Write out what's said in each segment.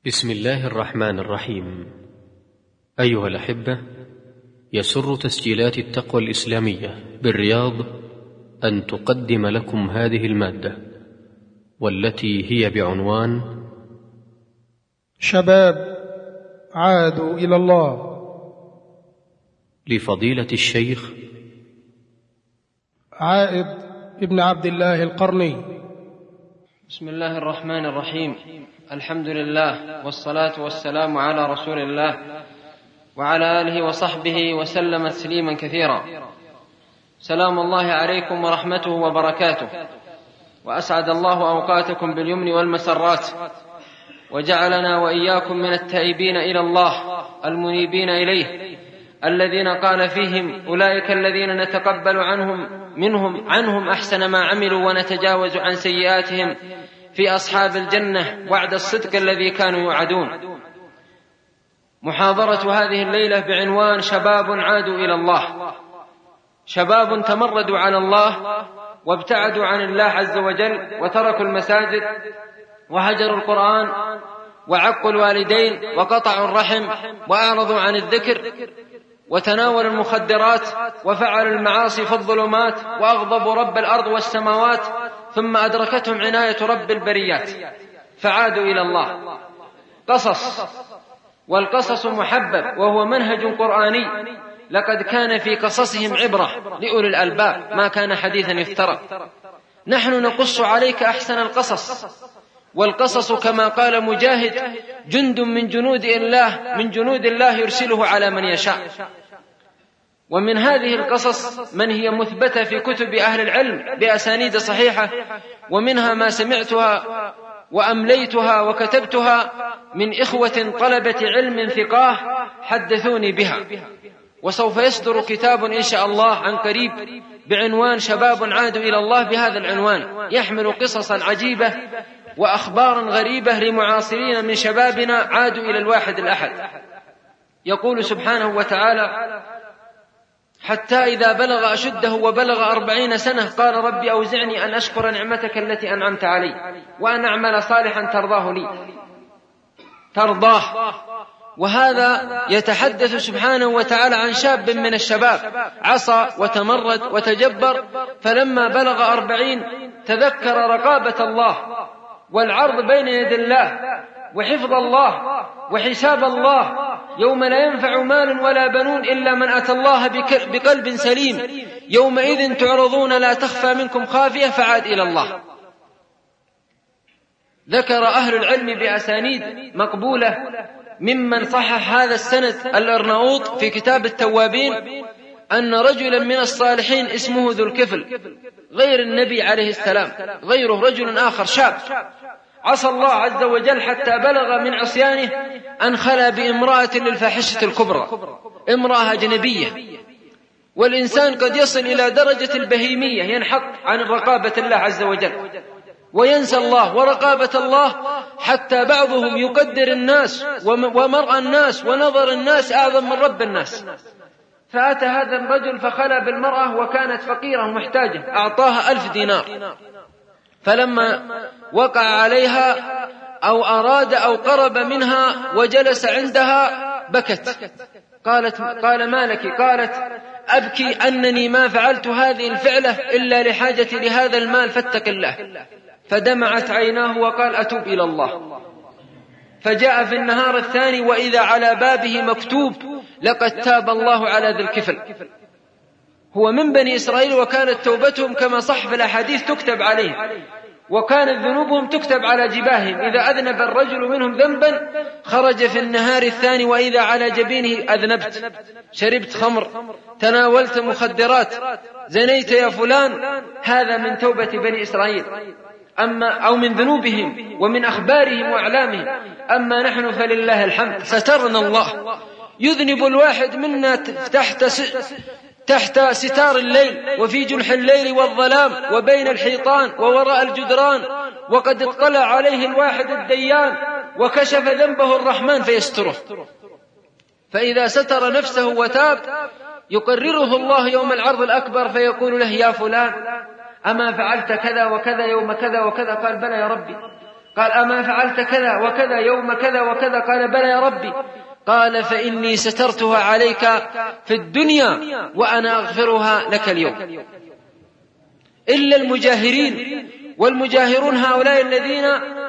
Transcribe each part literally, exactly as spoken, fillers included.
بسم الله الرحمن الرحيم. أيها الأحبة، يسر تسجيلات التقوى الإسلامية بالرياض أن تقدم لكم هذه المادة، والتي هي بعنوان شباب عادوا إلى الله، لفضيلة الشيخ عائد ابن عبد الله القرني. بسم الله الرحمن الرحيم. الحمد لله والصلاة والسلام على رسول الله وعلى آله وصحبه وسلم تسليما كثيرا. سلام الله عليكم ورحمته وبركاته، وأسعد الله أوقاتكم باليمن والمسرات، وجعلنا وإياكم من التائبين إلى الله المنيبين إليه، الذين قال فيهم أولئك الذين نتقبل عنهم منهم عنهم أحسن ما عملوا ونتجاوز عن سيئاتهم في أصحاب الجنة وعد الصدق الذي كانوا يوعدون. محاضرة هذه الليلة بعنوان شباب عادوا إلى الله. شباب تمردوا على الله وابتعدوا عن الله عز وجل، وتركوا المساجد وهجروا القرآن وعقوا الوالدين وقطعوا الرحم وأعرضوا عن الذكر وتناولوا المخدرات وفعلوا المعاصي في الظلمات وأغضبوا رب الأرض والسماوات، ثم أدركتهم عناية رب البريات فعادوا إلى الله. قصص، والقصص محبب وهو منهج قرآني. لقد كان في قصصهم عبرة لأولي الألباب، ما كان حديثا يفترى. نحن نقص عليك أحسن القصص، والقصص كما قال مجاهد جند من جنود الله من جنود الله يرسله على من يشاء. ومن هذه القصص من هي مثبتة في كتب أهل العلم بأسانيد صحيحة، ومنها ما سمعتها وأمليتها وكتبتها من إخوة طلبة علم ثقاه حدثوني بها. وسوف يصدر كتاب إن شاء الله عن قريب بعنوان شباب عادوا إلى الله، بهذا العنوان يحمل قصصا عجيبة وأخبارا غريبة لمعاصرين من شبابنا عادوا إلى الواحد الأحد. يقول سبحانه وتعالى: حتى إذا بلغ أشده وبلغ أربعين سنة قال رب أوزعني أن أشكر نعمتك التي أنعمت علي وأن أعمل صالحا ترضاه لي ترضاه. وهذا يتحدث سبحانه وتعالى عن شاب من الشباب عصى وتمرد وتجبر، فلما بلغ أربعين تذكر رقابة الله والعرض بين يدي الله وحفظ الله وحساب الله يوم لا ينفع مال ولا بنون إلا من أتى الله بقلب سليم، يومئذ تعرضون لا تخفى منكم خافية، فعاد إلى الله. ذكر أهل العلم بأسانيد مقبولة ممن صحح هذا السند الأرناؤوط في كتاب التوابين أن رجلا من الصالحين اسمه ذو الكفل، غير النبي عليه السلام، غيره رجل آخر شاب عصى الله عز وجل حتى بلغ من عصيانه أن خلا بامرأة للفاحشة الكبرى، امرأة أجنبية. والإنسان قد يصل إلى درجة البهيمية، ينحط عن رقابة الله عز وجل وينسى الله ورقابة الله، حتى بعضهم يقدر الناس ومرأى الناس ونظر الناس أعظم من رب الناس. فأتى هذا الرجل فخلى بالمرأة وكانت فقيرة محتاجة، أعطاها ألف دينار. فلما وقع عليها أو أراد أو قرب منها وجلس عندها بكت. قالت قال ما لك؟ قالت أبكي أنني ما فعلت هذه الفعلة إلا لحاجتي لهذا المال فاتق الله. فدمعت عيناه وقال أتوب إلى الله. فجاء في النهار الثاني وإذا على بابه مكتوب لقد تاب الله على ذي الكفل. هو من بني إسرائيل، وكانت توبتهم كما صح في الأحاديث تكتب عليه، وكانت ذنوبهم تكتب على جباههم. إذا أذنب الرجل منهم ذنبا خرج في النهار الثاني وإذا على جبينه أذنبت، شربت خمر، تناولت مخدرات، زنيت يا فلان. هذا من توبة بني إسرائيل، أما أو من ذنوبهم ومن أخبارهم وأعلامهم. أما نحن فلله الحمد سترنا الله. يذنب الواحد منا تحت تحت ستار الليل وفي جنح الليل والظلام وبين الحيطان ووراء الجدران، وقد اطلع عليه الواحد الديان وكشف ذنبه الرحمن فيستره. فإذا ستر نفسه وتاب يقرره الله يوم العرض الأكبر فيقول له يا فلان أما فعلت كذا وكذا يوم كذا وكذا؟ قال بلى يا ربي. قال أما فعلت كذا وكذا يوم كذا وكذا؟ قال بلى يا ربي. قال فإني سترتها عليك في الدنيا وأنا أغفرها لك اليوم. إلا المجاهرين، والمجاهرون هؤلاء الذين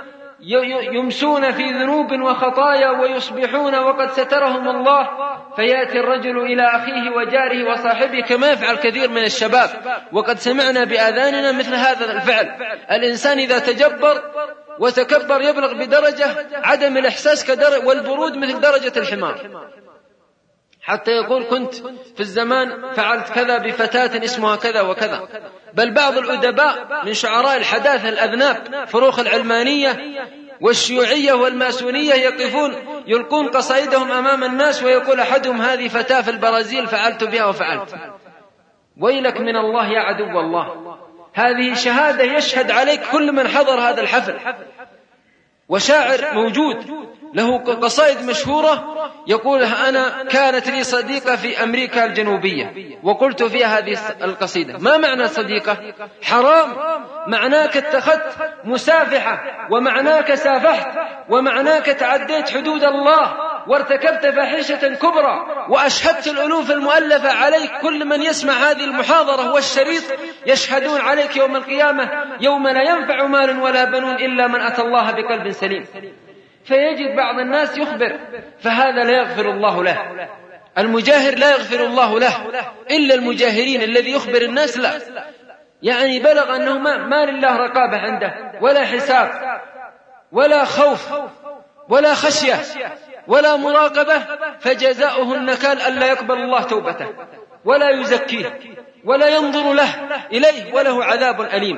يمسون في ذنوب وخطايا ويصبحون وقد سترهم الله، فيأتي الرجل إلى أخيه وجاره وصاحبه كما يفعل كثير من الشباب، وقد سمعنا بآذاننا مثل هذا الفعل. الإنسان إذا تجبر وتكبر يبلغ بدرجة عدم الإحساس كدرجة والبرود مثل درجة الحمار، حتى يقول كنت في الزمان فعلت كذا بفتاة اسمها كذا وكذا. بل بعض الأدباء من شعراء الحداثة الأذناب فروخ العلمانية والشيوعية والماسونية يقفون يلقون قصائدهم أمام الناس ويقول أحدهم هذه فتاة في البرازيل فعلت بها وفعلت. ويلك من الله يا عدو الله، هذه شهادة يشهد عليك كل من حضر هذا الحفل. وشاعر موجود له قصائد مشهورة يقول أنا كانت لي صديقة في أمريكا الجنوبية وقلت فيها هذه القصيدة. ما معنى صديقة؟ حرام، معناك اتخذت مسافحة، ومعناك سافحت، ومعناك تعديت حدود الله وارتكبت فاحشة كبرى، وأشهدت الألوف المؤلفة عليك. كل من يسمع هذه المحاضرة والشريط يشهدون عليك يوم القيامة يوم لا ينفع مال ولا بنون إلا من أتى الله بقلب سليم. فيجد بعض الناس يخبر، فهذا لا يغفر الله له. المجاهر لا يغفر الله له إلا المجاهرين. الذي يخبر الناس لا، يعني بلغ أنه ما, ما لله رقابة عنده ولا حساب ولا خوف ولا خشية ولا مراقبة، فجزاؤه النكال ألا يقبل الله توبته ولا يزكيه ولا ينظر له إليه وله عذاب أليم.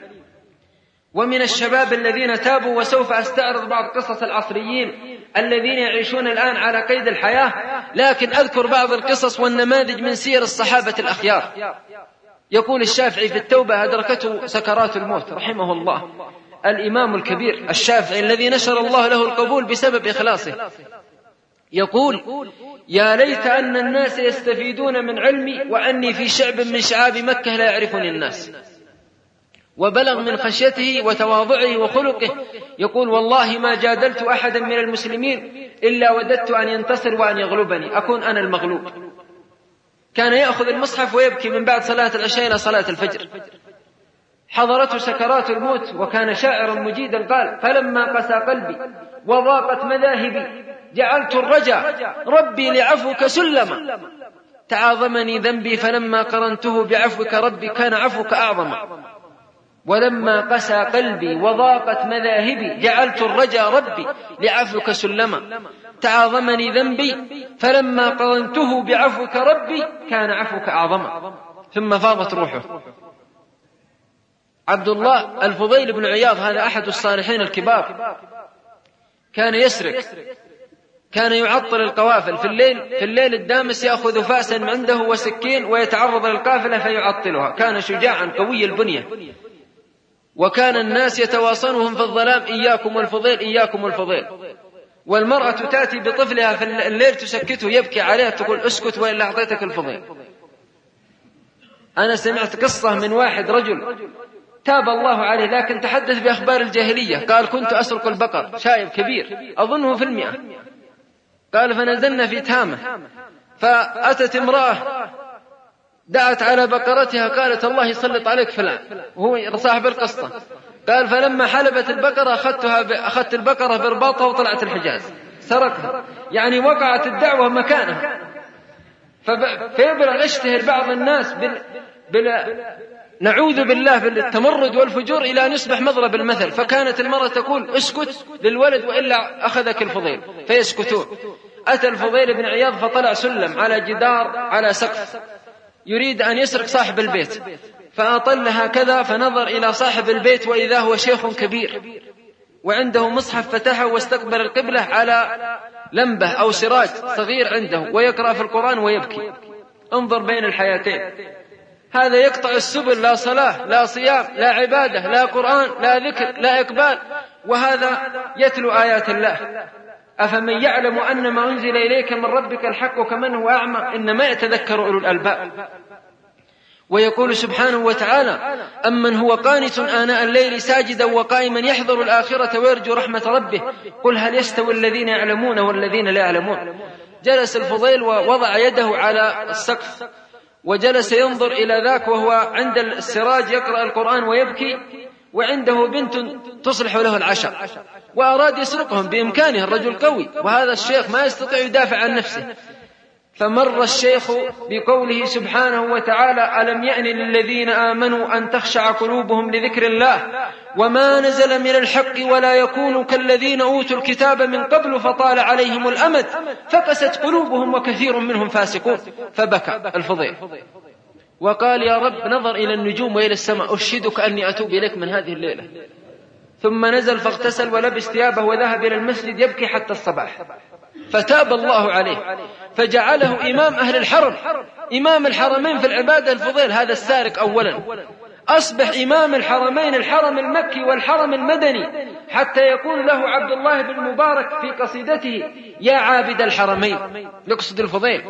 ومن الشباب الذين تابوا، وسوف أستعرض بعض قصص العصريين الذين يعيشون الآن على قيد الحياة، لكن أذكر بعض القصص والنماذج من سير الصحابة الأخيار. يقول الشافعي في التوبة أدركته سكرات الموت رحمه الله، الإمام الكبير الشافعي الذي نشر الله له القبول بسبب إخلاصه، يقول يا ليت أن الناس يستفيدون من علمي وأني في شعب من شعاب مكة لا يعرفني الناس. وبلغ من خشيته وتواضعه وخلقه يقول والله ما جادلت أحدا من المسلمين إلا وددت أن ينتصر وأن يغلبني، أكون أنا المغلوب. كان يأخذ المصحف ويبكي من بعد صلاة العشاء إلى صلاة الفجر. حضرته سكرات الموت وكان شاعرا مجيدا، قال فلما قسى قلبي وضاقت مذاهبي جعلت الرجا ربي لعفوك سلما، تعاظمني ذنبي فلما قرنته بعفوك ربي كان عفوك أعظم. ولما قسى قلبي وضاقت مذاهبي جعلت الرجا ربي لعفوك سلما، تعاظمني ذنبي فلما قرنته بعفوك ربي كان عفوك أعظم. ثم فاضت روحه. عبد الله الفضيل بن عياض هذا أحد الصالحين الكبار، كان يسرق، كان يعطل القوافل في الليل في الليل الدامس، يأخذ فأسا عنده وسكين ويتعرض للقافلة فيعطلها. كان شجاعا قوي البنية، وكان الناس يتواصلهم في الظلام إياكم الفضيل إياكم الفضيل. والمرأة تأتي بطفلها في الليل تسكته يبكي عليها تقول اسكت وإلا أعطيتك الفضيل. أنا سمعت قصة من واحد رجل تاب الله عليه لكن تحدث بأخبار الجاهلية، قال كنت أسرق البقر، شايب كبير أظنه في المئة، قال فنزلنا في تهامة فأتت امرأة دعت على بقرتها قالت الله يسلط عليك فلان، وهو صاحب القصة. قال فلما حلبت البقرة أخذتها ب... أخذت البقرة برباطها وطلعت الحجاز، سرقها، يعني وقعت الدعوة مكانها. فب... فيبلغ اشتهر بعض الناس بال... بال... نعوذ بالله بالتمرد والفجور إلى أن يصبح مضرب المثل. فكانت المرأة تقول اسكت للولد وإلا أخذك الفضيل، فيسكتون. أتى الفضيل بن عياض فطلع سلم على جدار على سقف يريد أن يسرق صاحب البيت، فأطل هكذا فنظر إلى صاحب البيت وإذا هو شيخ كبير وعنده مصحف فتحه واستقبل القبلة على لمبة أو سراج صغير عنده ويقرأ في القرآن ويبكي. انظر بين الحياتين، هذا يقطع السبل، لا صلاة لا صيام لا عبادة لا قرآن لا ذكر لا إقبال، وهذا يتلو آيات الله. أفمن يعلم أن ما أنزل إليك من ربك الحق كمن هو أعمى إنما يتذكر أولو الألباب. ويقول سبحانه وتعالى: أمن هو قانت آناء الليل ساجدا وقائما يحذر الآخرة ويرجو رحمة ربه قل هل يستوي الذين يعلمون والذين لا يعلمون. جلس الفضيل ووضع يده على السقف وجلس ينظر إلى ذاك وهو عند السراج يقرأ القرآن ويبكي، وعنده بنت تصلح له العشاء، وأراد يسرقهم بإمكانه، الرجل قوي، وهذا الشيخ ما يستطيع يدافع عن نفسه. فمر الشيخ بقوله سبحانه وتعالى: ألم يأن للذين آمنوا أن تخشع قلوبهم لذكر الله وما نزل من الحق ولا يكونوا كالذين أوتوا الكتاب من قبل فطال عليهم الأمد فقست قلوبهم وكثير منهم فاسقون. فبكى الفضيل وقال: يا رب، نظر إلى النجوم وإلى السماء، أشهدك أني أتوب إليك من هذه الليلة. ثم نزل فاغتسل ولبس ثيابه وذهب إلى المسجد يبكي حتى الصباح، فتاب الله عليه فجعله إمام أهل الحرم، إمام الحرمين في العبادة. الفضيل هذا السارق أولا أصبح إمام الحرمين، الحرم المكي والحرم المدني، حتى يقول له عبد الله بن مبارك في قصيدته: يا عابد الحرمين، يقصد الفضيل،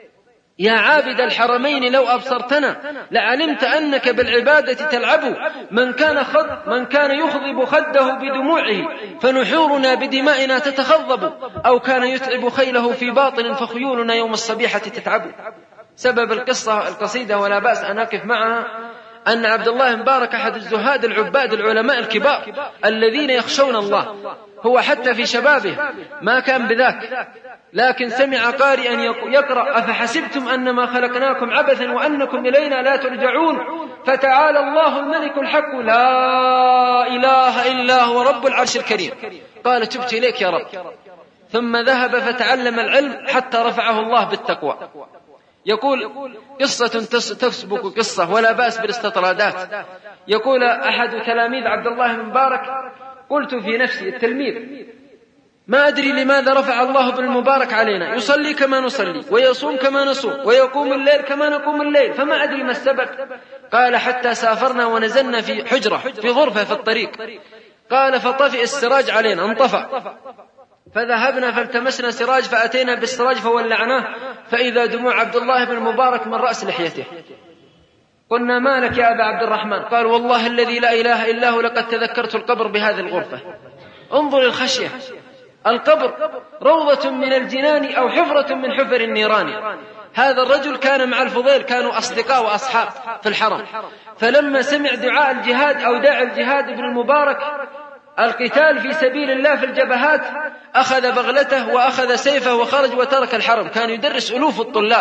يا عابد الحرمين لو أبصرتنا لعلمت أنك بالعبادة تلعب، من كان, خض من كان يخضب خده بدموعه فنحورنا بدمائنا تتخضب، أو كان يتعب خيله في باطل فخيولنا يوم الصبيحة تتعب. سبب القصة القصيدة ولا بأس أن أقف معها أن عبد الله مبارك أحد الزهاد العباد العلماء الكبار الذين يخشون الله، هو حتى في شبابه ما كان بذاك، لكن سمع قارئا يقرأ: أفحسبتم أنما خلقناكم عبثا وأنكم إلينا لا ترجعون فتعالى الله الملك الحق لا إله إلا هو رب العرش الكريم. قال: تبت إليك يا رب. ثم ذهب فتعلم العلم حتى رفعه الله بالتقوى. يقول: قصة تسبق قصة ولا بأس بالاستطرادات. يقول أحد تلاميذ عبد الله بن مبارك: قلت في نفسي التلميذ ما أدري لماذا رفع الله بن المبارك علينا، يصلي كما نصلي ويصوم كما نصوم ويقوم الليل كما نقوم الليل، فما أدري ما السبب. قال: حتى سافرنا ونزلنا في حجرة في غرفة في الطريق، قال: فطفئ السراج علينا، انطفأ، فذهبنا فالتمسنا سراج فأتينا بالسراج فولعناه، فإذا دموع عبد الله بن المبارك من رأس لحيته. قلنا: ما لك يا أبا عبد الرحمن؟ قال: والله الذي لا إله إلا هو لقد تذكرت القبر بهذه الغرفة. انظر الخشية، القبر روضة من الجنان أو حفرة من حفر النيران. هذا الرجل كان مع الفضيل، كانوا أصدقاء وأصحاب في الحرم، فلما سمع دعاء الجهاد أو داعي الجهاد ابن المبارك القتال في سبيل الله في الجبهات أخذ بغلته وأخذ سيفه وخرج وترك الحرم. كان يدرس ألوف الطلاب،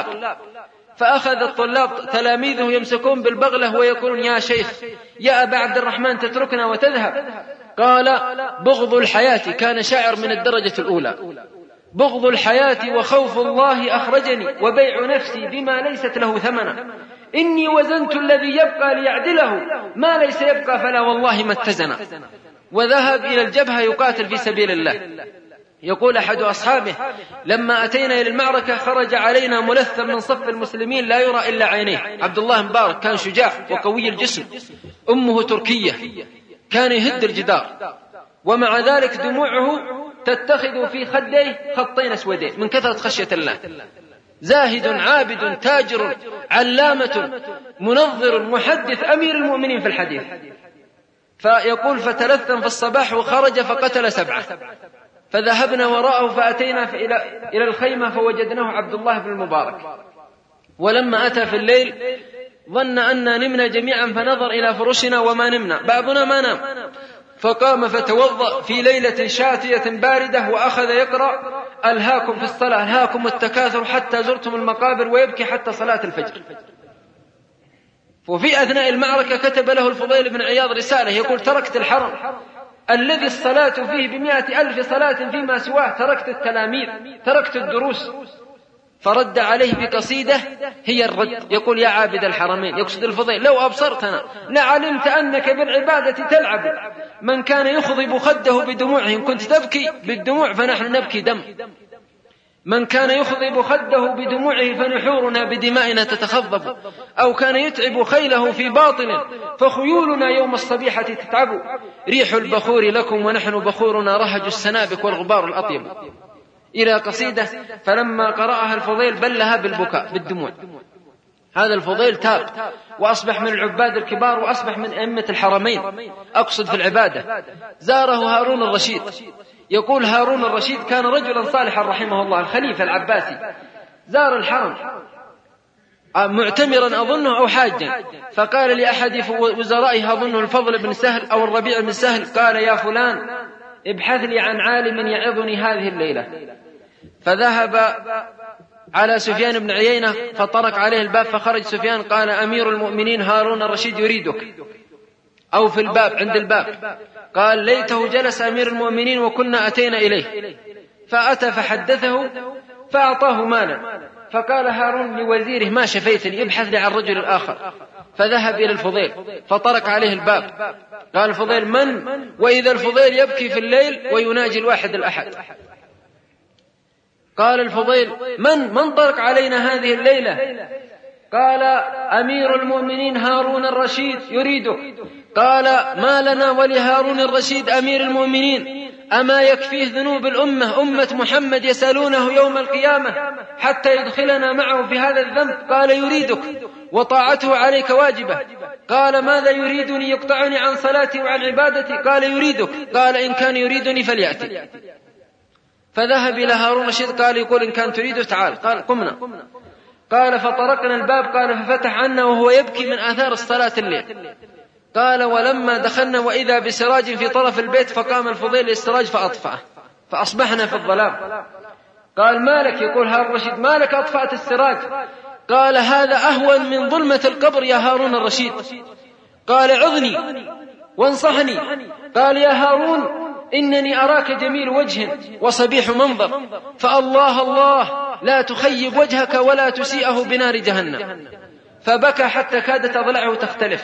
فأخذ الطلاب تلاميذه يمسكون بالبغلة ويقولون: يا شيخ، يا أبا عبد الرحمن، تتركنا وتذهب؟ قال: بغض الحياة، كان شاعر من الدرجة الأولى، بغض الحياة وخوف الله أخرجني وبيع نفسي بما ليست له ثمنا، إني وزنت الذي يبقى ليعدله ما ليس يبقى فلا والله ما اتزن. وذهب إلى الجبهة يقاتل في سبيل الله. يقول أحد أصحابه: لما أتينا إلى المعركة خرج علينا ملثم من صف المسلمين لا يرى إلا عينيه. عبد الله مبارك كان شجاع وقوي الجسم، أمه تركية، كان يهد الجدار، ومع ذلك دموعه تتخذ في خديه خطين أسودين من كثرة خشية الله. زاهد عابد تاجر علامة منظر محدث أمير المؤمنين في الحديث. فيقول: فتلثم في الصباح وخرج فقتل سبعة، فذهبنا وراءه فأتينا إلى الخيمة فوجدناه عبد الله بن المبارك. ولما أتى في الليل ظن أننا نمنا جميعا فنظر إلى فرشنا وما نمنا، بعضنا ما نام، فقام فتوضأ في ليلة شاتية باردة وأخذ يقرأ: ألهاكم في الصلاة ألهاكم التكاثر حتى زرتم المقابر، ويبكي حتى صلاة الفجر. وفي أثناء المعركة كتب له الفضيل بن عياض رسالة يقول: تركت الحرم الذي الصلاة فيه بمئة ألف صلاة فيما سواه، تركت التلاميذ، تركت الدروس. فرد عليه بقصيدة هي الرد، يقول: يا عابد الحرمين، يقصد الفضيل، لو أبصرتنا لعلمت أنك بالعبادة تلعب، من كان يخضب خده بدموعه، إن كنت تبكي بالدموع فنحن نبكي دم، من كان يخضب خده بدموعه فنحورنا بدمائنا تتخضب، أو كان يتعب خيله في باطل فخيولنا يوم الصبيحة تتعب، ريح البخور لكم ونحن بخورنا رهج السنابك والغبار الأطيب. إلى قصيدة. فلما قرأها الفضيل بلها بالبكاء بالدموع. هذا الفضيل تاب وأصبح من العباد الكبار وأصبح من أئمة الحرمين، أقصد في العبادة. زاره هارون الرشيد. يقول هارون الرشيد كان رجلا صالحا رحمه الله، الخليفة العباسي، زار الحرم معتمرا أظنه أو حاجا، فقال لأحد وزرائه أظنه الفضل بن سهل أو الربيع بن سهل، قال يا فلان ابحث لي عن عالم يعظني هذه الليلة. فذهب على سفيان بن عيينة فطرق عليه الباب، فخرج سفيان قال أمير المؤمنين هارون الرشيد يريدك، أو في الباب عند الباب. قال ليته جلس أمير المؤمنين وكنا أتينا إليه. فأتى فحدثه فأعطاه مالا، فقال هارون لوزيره ما شفيتني، ابحث لي عن الرجل الآخر. فذهب إلى الفضيل فطرق عليه الباب، قال الفضيل من؟ وإذا الفضيل يبكي في الليل ويناجي الواحد الأحد. قال الفضيل من من طرق علينا هذه الليلة؟ قال أمير المؤمنين هارون الرشيد يريدك. قال ما لنا ولهارون الرشيد أمير المؤمنين؟ أما يكفيه ذنوب الأمة أمة محمد يسألونه يوم القيامة حتى يدخلنا معه في هذا الذنب؟ قال يريدك وطاعته عليك واجبة. قال ماذا يريدني؟ يقطعني عن صلاتي وعن عبادتي. قال يريدك. قال إن كان يريدني فليأتي. فذهب إلى هارون الرشيد قال يقول إن كان تريده تعال. قال قمنا. قال فطرقنا الباب، قال ففتح عنا وهو يبكي من آثار الصلاة الليل. قال ولما دخلنا وإذا بسراج في طرف البيت، فقام الفضيل للسراج فأطفأه، فأصبحنا في الظلام. قال مالك؟ يقول هارون الرشيد مالك أطفأت السراج؟ قال هذا أهون من ظلمة القبر يا هارون الرشيد. قال عظني وانصحني. قال يا هارون إنني أراك جميل وجه وصبيح منظر، فالله الله لا تخيب وجهك ولا تسيئه بنار جهنم. فبكى حتى كادت أضلعه تختلف.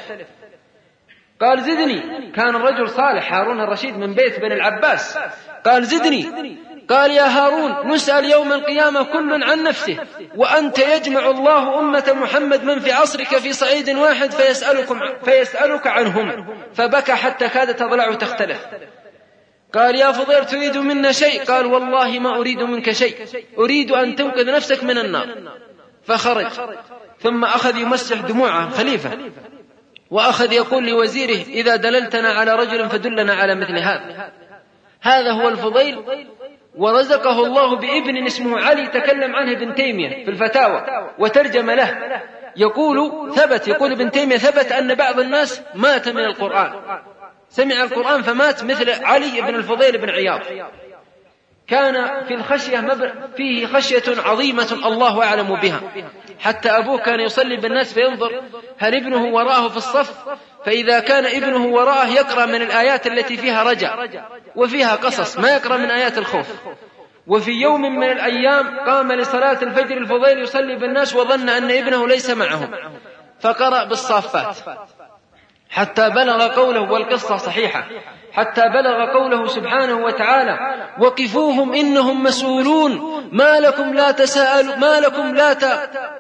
قال زدني. كان الرجل صالح هارون الرشيد من بيت بن العباس. قال زدني. قال يا هارون نسأل يوم القيامة كل عن نفسه، وأنت يجمع الله أمة محمد من في عصرك في صعيد واحد فيسألكم فيسألك عنهم. فبكى حتى كادت أضلعه تختلف. قال يا فضيل تريد منا شيء؟ قال والله ما أريد منك شيء، أريد أن تنقذ نفسك من النار. فخرج ثم أخذ يمسح دموعه خليفة، وأخذ يقول لوزيره إذا دللتنا على رجل فدلنا على مثل هذا. هذا هو الفضيل، ورزقه الله بابن اسمه علي تكلم عنه ابن تيمية في الفتاوى وترجم له. يقول ثبت يقول ابن تيمية ثبت أن بعض الناس مات من القرآن، سمع القرآن فمات، مثل علي بن الفضيل بن عياض. كان في الخشية فيه خشية عظيمة الله أعلم بها، حتى أبوه كان يصلي بالناس فينظر هل ابنه وراءه في الصف، فإذا كان ابنه وراءه يقرأ من الآيات التي فيها رجع وفيها قصص، ما يقرأ من آيات الخوف. وفي يوم من الأيام قام لصلاة الفجر الفضيل يصلي بالناس وظن أن ابنه ليس معهم، فقرأ بالصافات حتى بلغ قوله، والقصة صحيحة، حتى بلغ قوله سبحانه وتعالى وقفوهم إنهم مسؤولون ما لكم لا تساءلون ما لكم لا ت...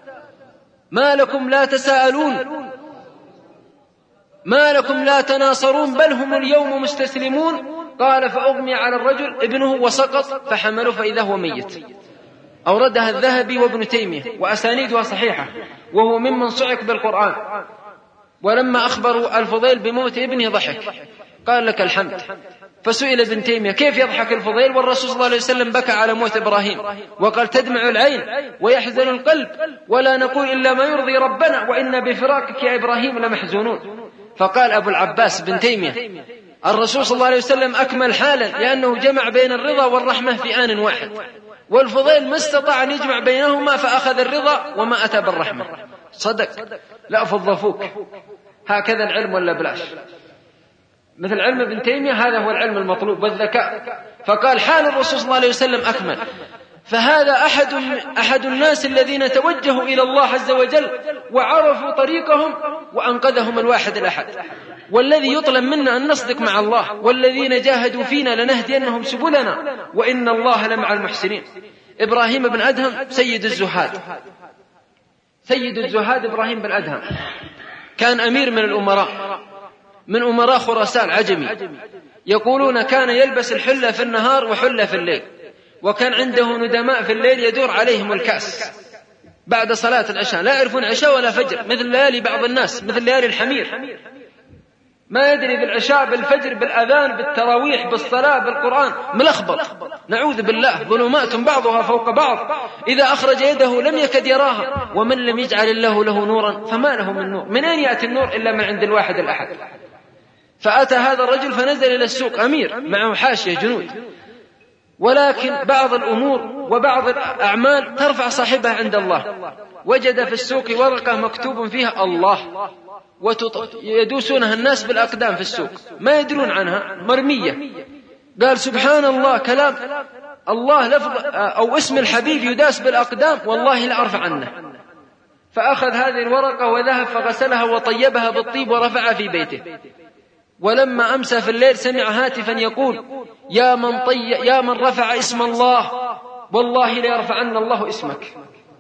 ما لكم لا تساءلون ما لكم لا تناصرون بل هم اليوم مستسلمون. قال فأغمي على الرجل ابنه وسقط فحمله فإذا هو ميت. أوردها الذهبي وابن تيمية وأسانيدها صحيحة، وهو ممن صعق بالقرآن. ولما أخبروا الفضيل بموت ابنه ضحك قال لك الحمد. فسئل ابن تيمية كيف يضحك الفضيل والرسول صلى الله عليه وسلم بكى على موت إبراهيم وقال تدمع العين ويحزن القلب ولا نقول إلا ما يرضي ربنا وإنا بفراقك يا إبراهيم لمحزونون. فقال أبو العباس بن تيمية الرسول صلى الله عليه وسلم أكمل حالا لأنه جمع بين الرضا والرحمة في آن واحد، والفضيل ما استطاع أن يجمع بينهما فأخذ الرضا وما أتى بالرحمة. صدق لا فضفوك. هكذا العلم ولا بلاش؟ مثل علم ابن تيمية هذا هو العلم المطلوب والذكاء. فقال حال الرسول صلى الله عليه وسلم أكمل. فهذا أحد, أحد الناس الذين توجهوا إلى الله عز وجل وعرفوا طريقهم وأنقذهم الواحد الأحد. والذي يطلب منا أن نصدق مع الله والذين جاهدوا فينا لنهدينهم سبلنا وإن الله لمع المحسنين. إبراهيم بن أدهم سيد الزهاد، سيد الزهاد إبراهيم بن أدهم كان أمير من الأمراء من أمراء خراسان عجمي. يقولون كان يلبس الحلة في النهار وحلة في الليل، وكان عنده ندماء في الليل يدور عليهم الكأس. بعد صلاة العشاء، لا يعرفون عشاء ولا فجر، مثل ليالي بعض الناس، مثل ليالي الحمير، ما يدري بالعشاء بالفجر بالأذان بالتراويح بالصلاة بالقرآن، ملخبط، نعوذ بالله، ظلمات بعضها فوق بعض، إذا أخرج يده لم يكد يراها. ومن لم يجعل الله له نورا فما له من نور. من أين يأتي النور إلا من عند الواحد الأحد؟ فأتى هذا الرجل فنزل إلى السوق، أمير معه حاشية جنود، ولكن بعض الأمور وبعض الأعمال ترفع صاحبها عند الله. وجد في السوق ورقة مكتوب فيها الله، ويدوسونها الناس بالأقدام في السوق، ما يدرون عنها، مرمية. قال سبحان الله، كلام الله لفظ أو اسم الحبيب يداس بالأقدام، والله لا أرفع عنه. فأخذ هذه الورقة وذهب فغسلها وطيبها بالطيب ورفعها في بيته. ولما أمسى في الليل سمع هاتفا يقول يا من, طي... يا من رفع اسم الله والله ليرفعن الله اسمك.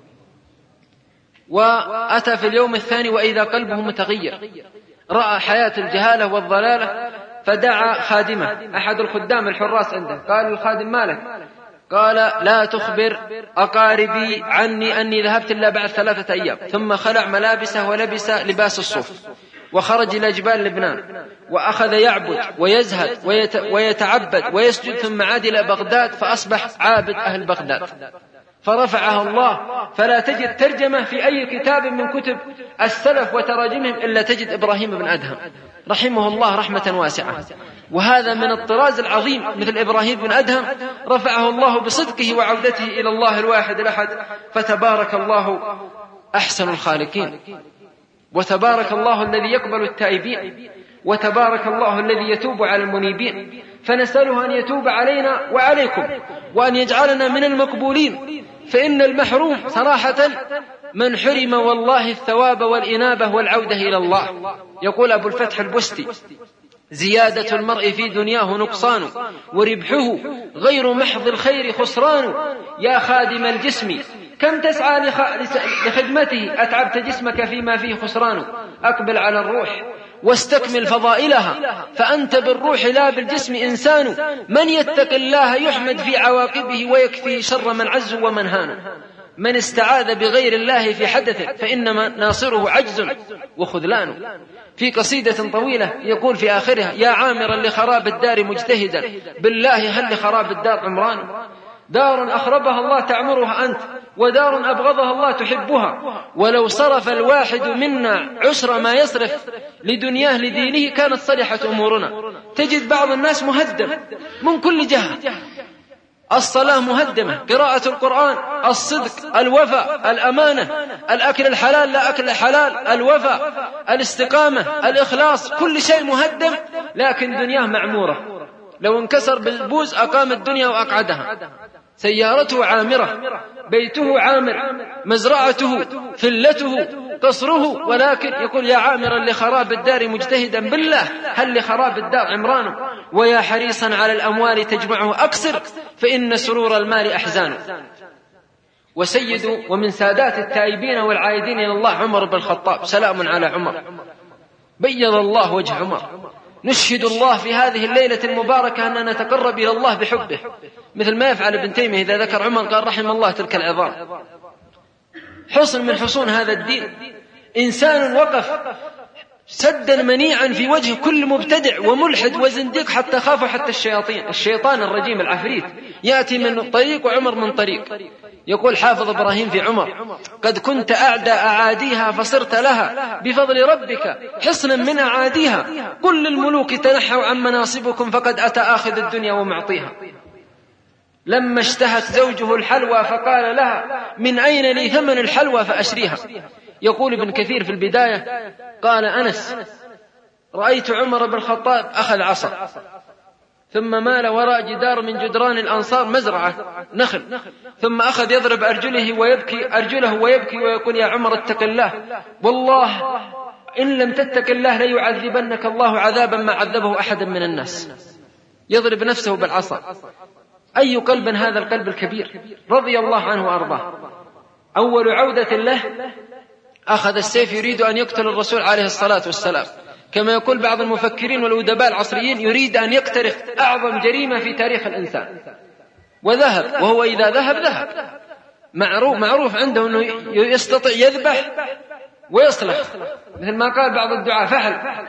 وأتى في اليوم الثاني وإذا قلبه متغير، رأى حياة الجهالة والضلالة، فدعا خادمه أحد الخدام الحراس عنده، قال الخادم مالك؟ قال لا تخبر أقاربي عني أني ذهبت إلا بعد ثلاثة أيام. ثم خلع ملابسه ولبس لباس الصوف وخرج إلى جبال لبنان، وأخذ يعبد ويزهد ويت... ويتعبد ويسجد، ثم عاد إلى بغداد فأصبح عابد أهل بغداد، فرفعها الله. فلا تجد ترجمة في أي كتاب من كتب السلف وتراجمهم إلا تجد إبراهيم بن أدهم رحمه الله رحمة واسعة. وهذا من الطراز العظيم، مثل إبراهيم بن أدهم رفعه الله بصدقه وعودته إلى الله الواحد الأحد، فتبارك الله أحسن الخالقين، وتبارك الله الذي يقبل التائبين، وتبارك الله الذي يتوب على المنيبين. فنسأله أن يتوب علينا وعليكم، وأن يجعلنا من المقبولين، فإن المحروم صراحة من حرم والله الثواب والإنابة والعودة إلى الله. يقول أبو الفتح البستي زيادة المرء في دنياه نقصان، وربحه غير محض الخير خسران. يا خادم الجسم كم تسعى لخدمته، أتعبت جسمك فيما فيه خسران. أقبل على الروح واستكمل فضائلها، فأنت بالروح لا بالجسم إنسان. من يتق الله يحمد في عواقبه، ويكفي شر من عز ومن هان. من استعاذ بغير الله في حدث، فإنما ناصره عجز وخذلان. في قصيدة طويلة يقول في آخرها يا عامرا لخراب الدار مجتهدا، بالله هل لخراب الدار عمران. دار أخربها الله تعمرها أنت، ودار أبغضها الله تحبها. ولو صرف الواحد منا عسر ما يصرف لدنياه لدينه كانت صلحة أمورنا. تجد بعض الناس مهدم من كل جهة، الصلاة مهدمة، قراءة القرآن، الصدق، الوفاء، الأمانة، الأكل الحلال لا أكل الحلال، الوفاء، الاستقامة، الإخلاص، كل شيء مهدم، لكن دنياه معمورة. لو انكسر بالبوز أقام الدنيا وأقعدها. سيارته عامرة، بيته عامر، مزرعته، فلته، قصره، ولكن يقول يا عامرا لخراب الدار مجتهدا، بالله هل لخراب الدار عمران. ويا حريصا على الأموال تجمعه أكثر، فإن سرور المال أحزان. وسيد ومن سادات التائبين والعائدين إلى الله عمر بن الخطاب، سلام على عمر، بيض الله وجه عمر. نشهد الله في هذه الليلة المباركة أننا نتقرب إلى الله بحبه، مثل ما يفعل ابن تيمية إذا ذكر عمر قال رحم الله تلك العظام. حصن من حصون هذا الدين، إنسان وقف سدا منيعا في وجه كل مبتدع وملحد وزنديق، حتى خافوا حتى الشياطين، الشيطان الرجيم العفريت يأتي من طريق وعمر من طريق. يقول حافظ إبراهيم في عمر قد كنت أعدى أعاديها فصرت لها بفضل ربك حصنا من أعاديها. كل الملوك تنحوا عن مناصبكم فقد أتى آخذ الدنيا ومعطيها. لما اشتهت زوجه الحلوى فقال لها من أين لي ثمن الحلوى فأشريها. يقول ابن كثير في البداية قال أنس رأيت عمر بن الخطاب أخذ عصا ثم مال وراء جدار من جدران الأنصار مزرعة نخل، ثم أخذ يضرب أرجله ويبكي أرجله ويبكي ويقول يا عمر اتق الله، والله إن لم تتق الله ليعذبنك الله عذابا ما عذبه أحدا من الناس. يضرب نفسه بالعصا. أي قلب هذا القلب الكبير رضي الله عنه وأرضاه. أول عودة له أخذ السيف يريد أن يقتل الرسول عليه الصلاة والسلام، كما يقول بعض المفكرين والأدباء العصريين يريد أن يقترف أعظم جريمة في تاريخ الإنسان، وذهب، وهو إذا ذهب ذهب معروف, معروف عنده أنه يستطيع يذبح ويصلح، مثل ما قال بعض الدعاء فحل.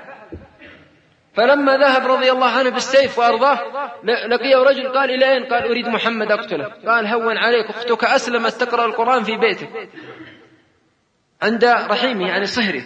فلما ذهب رضي الله عنه بالسيف وأرضاه لقيه رجل قال إلى أين؟ قال أريد محمد أقتله. قال هون عليك، أختك أسلمت تقرأ القرآن في بيتك عند رحيمه يعني صهره.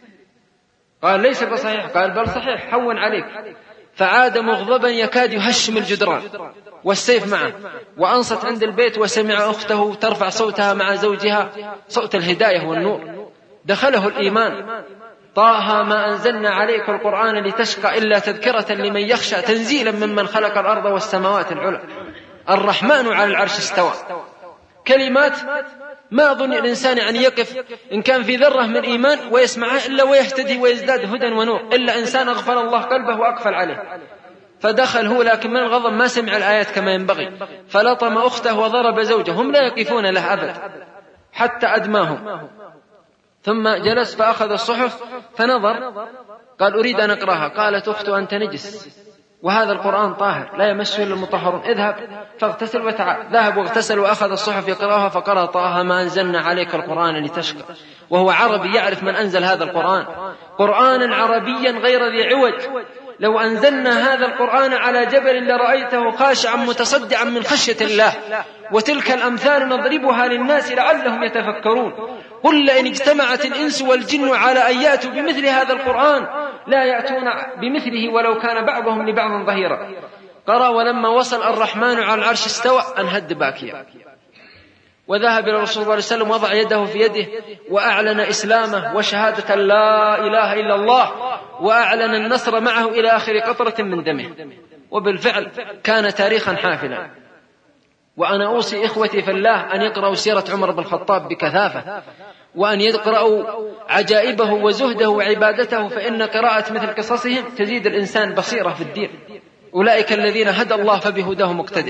قال ليس بصحيح. قال بل صحيح، هون عليك. فعاد مغضبا يكاد يهشم الجدران والسيف معه، وأنصت عند البيت وسمع أخته ترفع صوتها مع زوجها صوت الهداية والنور. دخله الإيمان. طه ما أنزلنا عليك القرآن لتشقى إلا تذكرة لمن يخشى تنزيلا ممن خلق الأرض والسماوات العلى الرحمن على العرش استوى. كلمات ما أظن الإنسان أن يقف إن كان في ذرة من إيمان ويسمعها إلا ويهتدي ويزداد هدى ونور، إلا إنسان أغفل الله قلبه وأقفل عليه. فدخل هو لكن من الغضب ما سمع الآيات كما ينبغي، فلطم أخته وضرب زوجه. هم لا يقفون له أبدا حتى أدماهم. ثم جلس فأخذ الصحف فنظر، قال أريد أن أقرأها. قالت أخته أنت نجس وهذا القرآن طاهر لا يمسه إلا المطهرون، اذهب فاغتسل وتعال. ذهب واغتسل وأخذ الصحف يقرأها، فقرأ طه ما أنزلنا عليك القرآن لتشقى. وهو عربي يعرف من أنزل هذا القرآن، قرآنا عربيا غير ذي عوج. لو أنزلنا هذا القرآن على جبل لرأيته خاشعا متصدعا من خشية الله. وتلك الأمثال نضربها للناس لعلهم يتفكرون. قل لئن اجتمعت الإنس والجن على أن يأتوا بمثل هذا القرآن لا يأتون بمثله ولو كان بعضهم لبعض ظهيرا. قرأ ولما وصل الرحمن على العرش استوى أنهد باكيا، وذهب إلى رسول الله صلى الله عليه وسلم وضع يده في يده وأعلن إسلامه وشهادة لا إله إلا الله، وأعلن النصر معه إلى آخر قطرة من دمه. وبالفعل كان تاريخا حافلا. وأنا أوصي إخوتي في الله أن يقرأوا سيرة عمر بن الخطاب بكثافة، وأن يقرأوا عجائبه وزهده وعبادته، فإن قراءة مثل قصصهم تزيد الإنسان بصيرة في الدين. أولئك الذين هدى الله فبهداه مقتده.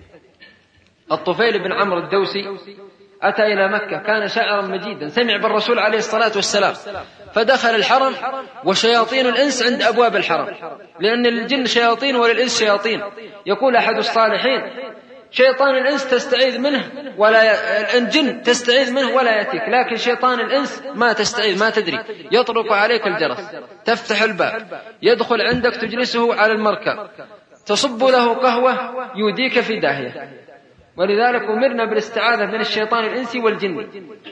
الطفيل بن عمرو الدوسي أتى إلى مكة، كان شاعرا مجيدا، سمع بالرسول عليه الصلاة والسلام، فدخل الحرم وشياطين الإنس عند أبواب الحرم، لأن للجن شياطين وللإنس شياطين. يقول أحد الصالحين شيطان الإنس تستعيذ منه ولا ي... الجن تستعيذ منه ولا يأتيك، لكن شيطان الإنس ما تستعيذ، ما تدري، يطرق عليك الجرس، تفتح الباب، يدخل عندك، تجلسه على المركب، تصب له قهوة يوديك في داهية. ولذلك أمرنا بالاستعاذة من الشيطان الإنسي والجن.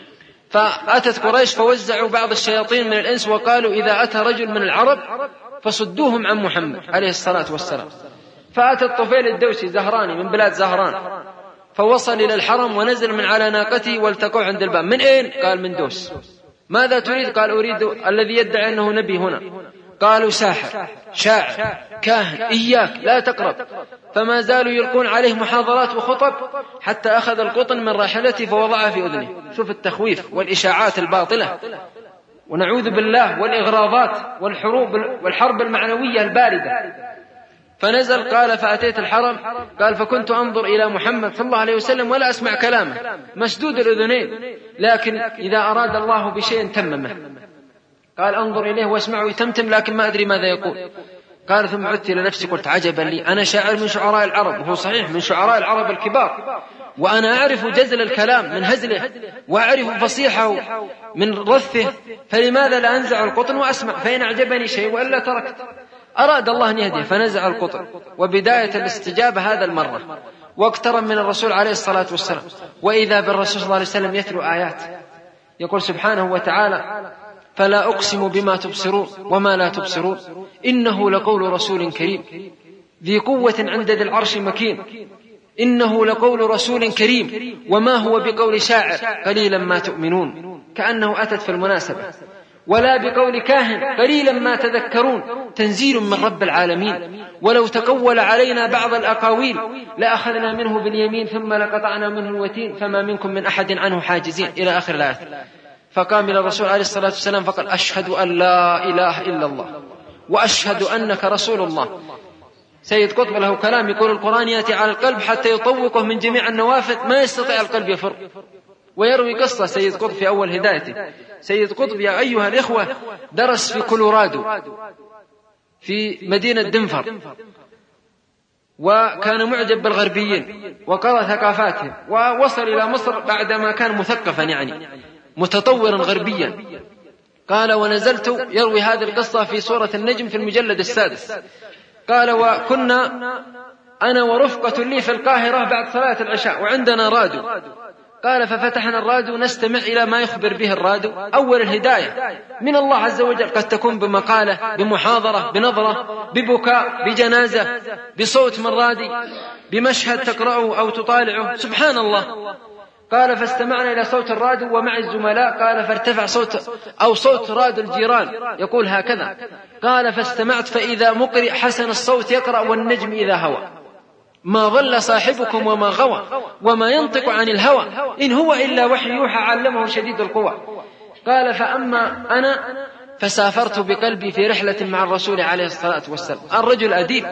فأتت قريش فوزعوا بعض الشياطين من الإنس وقالوا إذا أتى رجل من العرب فصدوهم عن محمد عليه الصلاة والسلام. فأتى الطفيل الدوسي زهراني من بلاد زهران، فوصل إلى الحرم ونزل من على ناقته والتقوا عند الباب. من أين؟ قال من دوس. ماذا تريد؟ قال أريد الذي يدعي أنه نبي هنا. قالوا ساحر، شاعر، كاهن، إياك لا تقرب. فما زالوا يلقون عليه محاضرات وخطب حتى أخذ القطن من راحلته فوضعها في أذنه. شوف التخويف والإشاعات الباطلة، ونعوذ بالله، والإغراضات والحروب والحرب المعنوية الباردة. فنزل قال فأتيت الحرم، قال فكنت أنظر إلى محمد صلى الله عليه وسلم ولا أسمع كلامه، مسدود الأذنين، لكن إذا أراد الله بشيء تممه. قال أنظر إليه واسمعه يتمتم لكن ما أدري ماذا يقول. قال ثم عدت إلى نفسي قلت عجبا لي، أنا شاعر من شعراء العرب، وهو صحيح من شعراء العرب الكبار، وأنا أعرف جزل الكلام من هزله، وأعرف فصيحه من رثه، فلماذا لا أنزع القطن وأسمع؟ فإن أعجبني شيء وإلا تركت. أراد الله أن يهديه فنزع القطن، وبداية الاستجابة هذا المرة، واقترب من الرسول عليه الصلاة والسلام، وإذا بالرسول صلى الله عليه وسلم يتلو آيات يقول سبحانه وتعالى فلا أقسم بما تبصرون وما لا تبصرون إنه لقول رسول كريم ذي قوة عند ذي العرش مكين إنه لقول رسول كريم وما هو بقول شاعر قليلا ما تؤمنون، كأنه أتت في المناسبة، ولا بقول كاهن قليلا ما تذكرون، تنزيل من رب العالمين، ولو تقول علينا بعض الأقاويل لأخذنا منه باليمين ثم لقطعنا منه الوتين فما منكم من أحد عنه حاجزين إلى آخر الآية. فقام إلى الرسول عليه الصلاة والسلام فقال أشهد أن لا إله إلا الله وأشهد أنك رسول الله. سيد قطب له كلام يقول القرآن يأتي على القلب حتى يطوقه من جميع النوافذ ما يستطيع القلب يفر. ويروي قصة سيد قطب في أول هدايته. سيد قطب يا أيها الإخوة درس في كولورادو في مدينة دنفر، وكان معجب بالغربيين وقرأ ثقافاتهم، ووصل إلى مصر بعدما كان مثقفا يعني متطورا غربيا. قال: ونزلت، يروي هذه القصة في سورة النجم في المجلد السادس، قال: وكنا أنا ورفقة لي في القاهرة بعد صلاة العشاء وعندنا راديو. قال: ففتحنا الراديو نستمع إلى ما يخبر به الراديو. أول الهداية من الله عز وجل، قد تكون بمقالة، بمحاضرة، بنظرة، ببكاء، بجنازة، بصوت من رادي، بمشهد تقرأه أو تطالعه، سبحان الله. قال: فاستمعنا إلى صوت الراديو ومع الزملاء. قال: فارتفع صوت أو صوت راديو الجيران يقول هكذا. قال: فاستمعت فإذا مقرئ حسن الصوت يقرأ: والنجم إذا هوى ما ضل صاحبكم وما غوى وما ينطق عن الهوى إن هو إلا وحي يوحى علمه شديد القوى. قال: فأما أنا فسافرت بقلبي في رحلة مع الرسول عليه الصلاة والسلام. الرجل أديب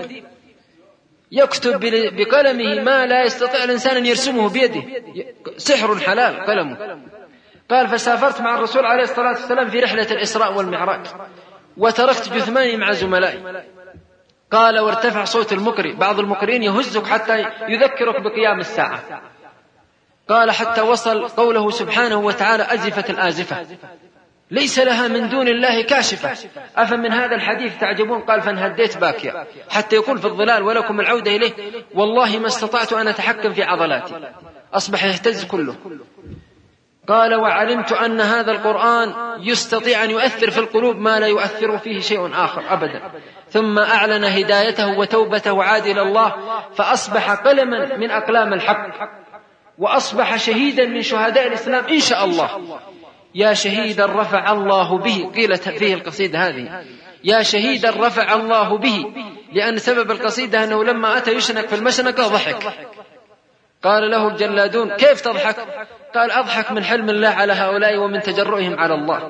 يكتب بقلمه ما لا يستطيع الإنسان أن يرسمه بيده، سحر حلال قلمه. قال: فسافرت مع الرسول عليه الصلاة والسلام في رحلة الإسراء والمعراج وتركت جثماني مع زملائي. قال: وارتفع صوت المقرئ، بعض المقرئين يهزك حتى يذكرك بقيام الساعة. قال: حتى وصل قوله سبحانه وتعالى: أزفت الآزفة ليس لها من دون الله كاشفة أفمن هذا الحديث تعجبون. قال: فانهديت باكيا حتى يقول في الظلال ولكم العودة إليه والله ما استطعت أن أتحكم في عضلاتي، أصبح يهتز كله. قال: وعلمت أن هذا القرآن يستطيع أن يؤثر في القلوب ما لا يؤثر فيه شيء آخر أبدا. ثم أعلن هدايته وتوبته وعاد إلى الله، فأصبح قلما من أقلام الحق، وأصبح شهيدا من شهداء الإسلام إن شاء الله. يا شهيدا رفع الله به، قيلت فيه القصيدة هذه: يا شهيدا رفع الله به، لأن سبب القصيدة أنه لما أتى يشنك في المشنقة ضحك. قال له الجلادون: كيف تضحك؟ قال: أضحك من حلم الله على هؤلاء ومن تجرؤهم على الله.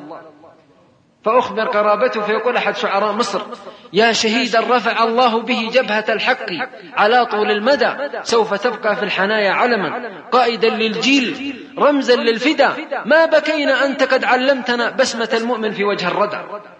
فأخبر قرابته فيقول أحد شعراء مصر: يا شهيدا رفع الله به جبهة الحق على طول المدى، سوف تبقى في الحنايا علما قائدا للجيل رمزا للفدا، ما بكينا أنت قد علمتنا بسمة المؤمن في وجه الردى.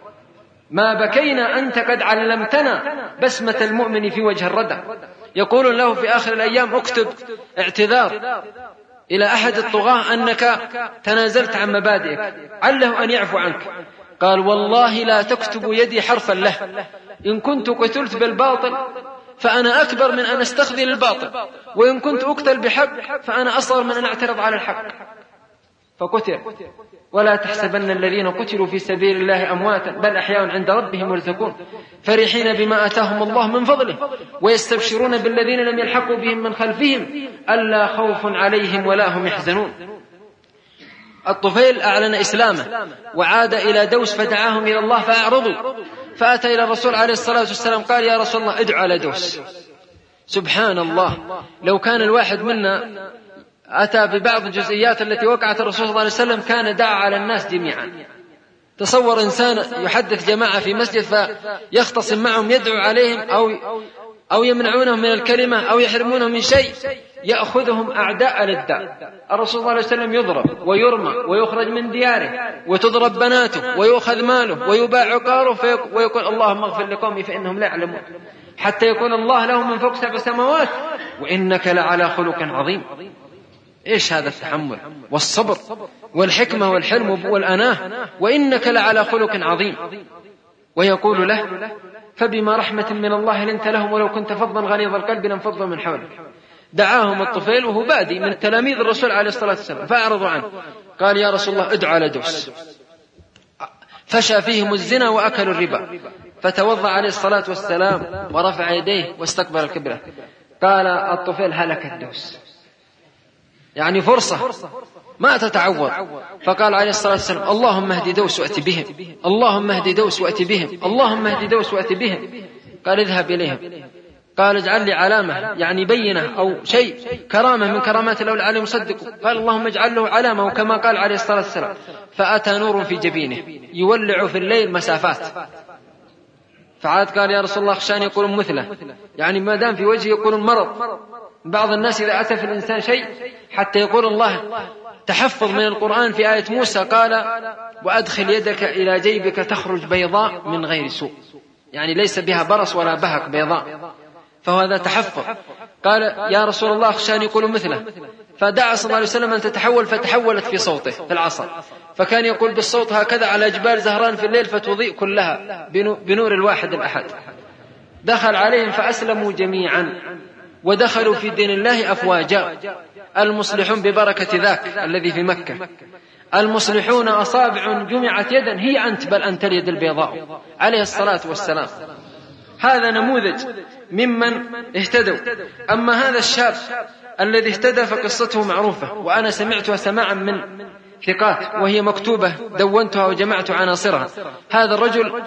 ما بكينا أنت قد علمتنا بسمة المؤمن في وجه الردى. يقول له في آخر الأيام: اكتب اعتذار إلى أحد الطغاة أنك تنازلت عن مبادئك، عله أن يعفو عنك. قال: والله لا تكتب يدي حرفا له، إن كنت قتلت بالباطل فأنا أكبر من أن أستخذل الباطل، وإن كنت أقتل بحق فأنا أصغر من أن أعترض على الحق. فقتل. ولا تحسبن الذين قتلوا في سبيل الله أمواتا بل أحياء عند ربهم يرزقون فرحين بما آتاهم الله من فضله ويستبشرون بالذين لم يلحقوا بهم من خلفهم ألا خوف عليهم ولا هم يحزنون. الطفيل أعلن إسلامه وعاد إلى دوس فدعاهم إلى الله فأعرضوا، فأتى إلى الرسول عليه الصلاة والسلام قال: يا رسول الله ادعو على دوس. سبحان الله، لو كان الواحد منا أتى ببعض الجزئيات التي وقعت الرسول صلى الله عليه وسلم كان دعا على الناس جميعا. تصور إنسان يحدث جماعة في مسجد فيختصم معهم يدعو عليهم أو أو يمنعونهم من الكلمة أو يحرمونهم من شيء، يأخذهم أعداء للداء. الرسول صلى الله عليه وسلم يضرب ويرمى ويخرج من دياره وتضرب بناته ويؤخذ ماله ويباع عقاره ويقول: اللهم اغفر لقومي فإنهم لا يعلمون، حتى يقول الله له من فوق سبع سماوات: وإنك لعلى خلق عظيم. إيش هذا التحمل والصبر والحكمة والحلم والأناه، وإنك لعلى خلق عظيم. ويقول له: فبما رحمة من الله لنت لهم ولو كنت فظا غليظ القلب لانفضوا من حولك. دعاهم الطفيل وهو بادي من تلاميذ الرسول عليه الصلاة والسلام فأعرضوا عنه. قال: يا رسول الله ادعو على دوس. فشى فيهم الزنا وأكلوا الربا، فتوضأ عليه الصلاة والسلام ورفع يديه واستقبل القبلة. قال الطفيل: هلك الدوس، يعني فرصة ما تتعوض. فقال عليه الصلاة والسلام: اللهم اهد دوس وأت بهم، اللهم اهد دوس وأت بهم، اللهم اهد دوس وأت بهم. قال: اذهب إليهم. قال: اجعل لي علامة، يعني بينة أو شيء كرامة من كرامات الأولى عليه مصدق. قال: اللهم اجعل له علامة، وكما قال عليه الصلاة والسلام: فأتى نور في جبينه يولع في الليل مسافات. فعاد قال: يا رسول الله أخشى أن يقولون مثله، يعني ما دام في وجهه يقولون مرض. بعض الناس إذا أتى في الإنسان شيء حتى يقول الله تحفظ من القرآن في آية موسى قال: وأدخل يدك إلى جيبك تخرج بيضاء من غير سوء، يعني ليس بها برص ولا بهق، بيضاء. فهو هذا تحفظ. قال يا رسول الله أخشى أن يقول مثله، فدعا صلى الله عليه وسلم أن تتحول، فتحولت في صوته في العصر، فكان يقول بالصوت هكذا على جبال زهران في الليل فتضيء كلها بنور الواحد الأحد. دخل عليهم فأسلموا جميعا ودخلوا في دين الله أفواجا. المصلحون ببركة ذاك الذي في مكة، المصلحون أصابع جمعت يدا هي أنت بل أنت اليد البيضاء عليه الصلاة والسلام. هذا نموذج ممن اهتدوا. أما هذا الشاب الذي اهتدى فقصته معروفة، وأنا سمعتها سماعا من ثقات وهي مكتوبة دونتها وجمعت عناصرها. هذا الرجل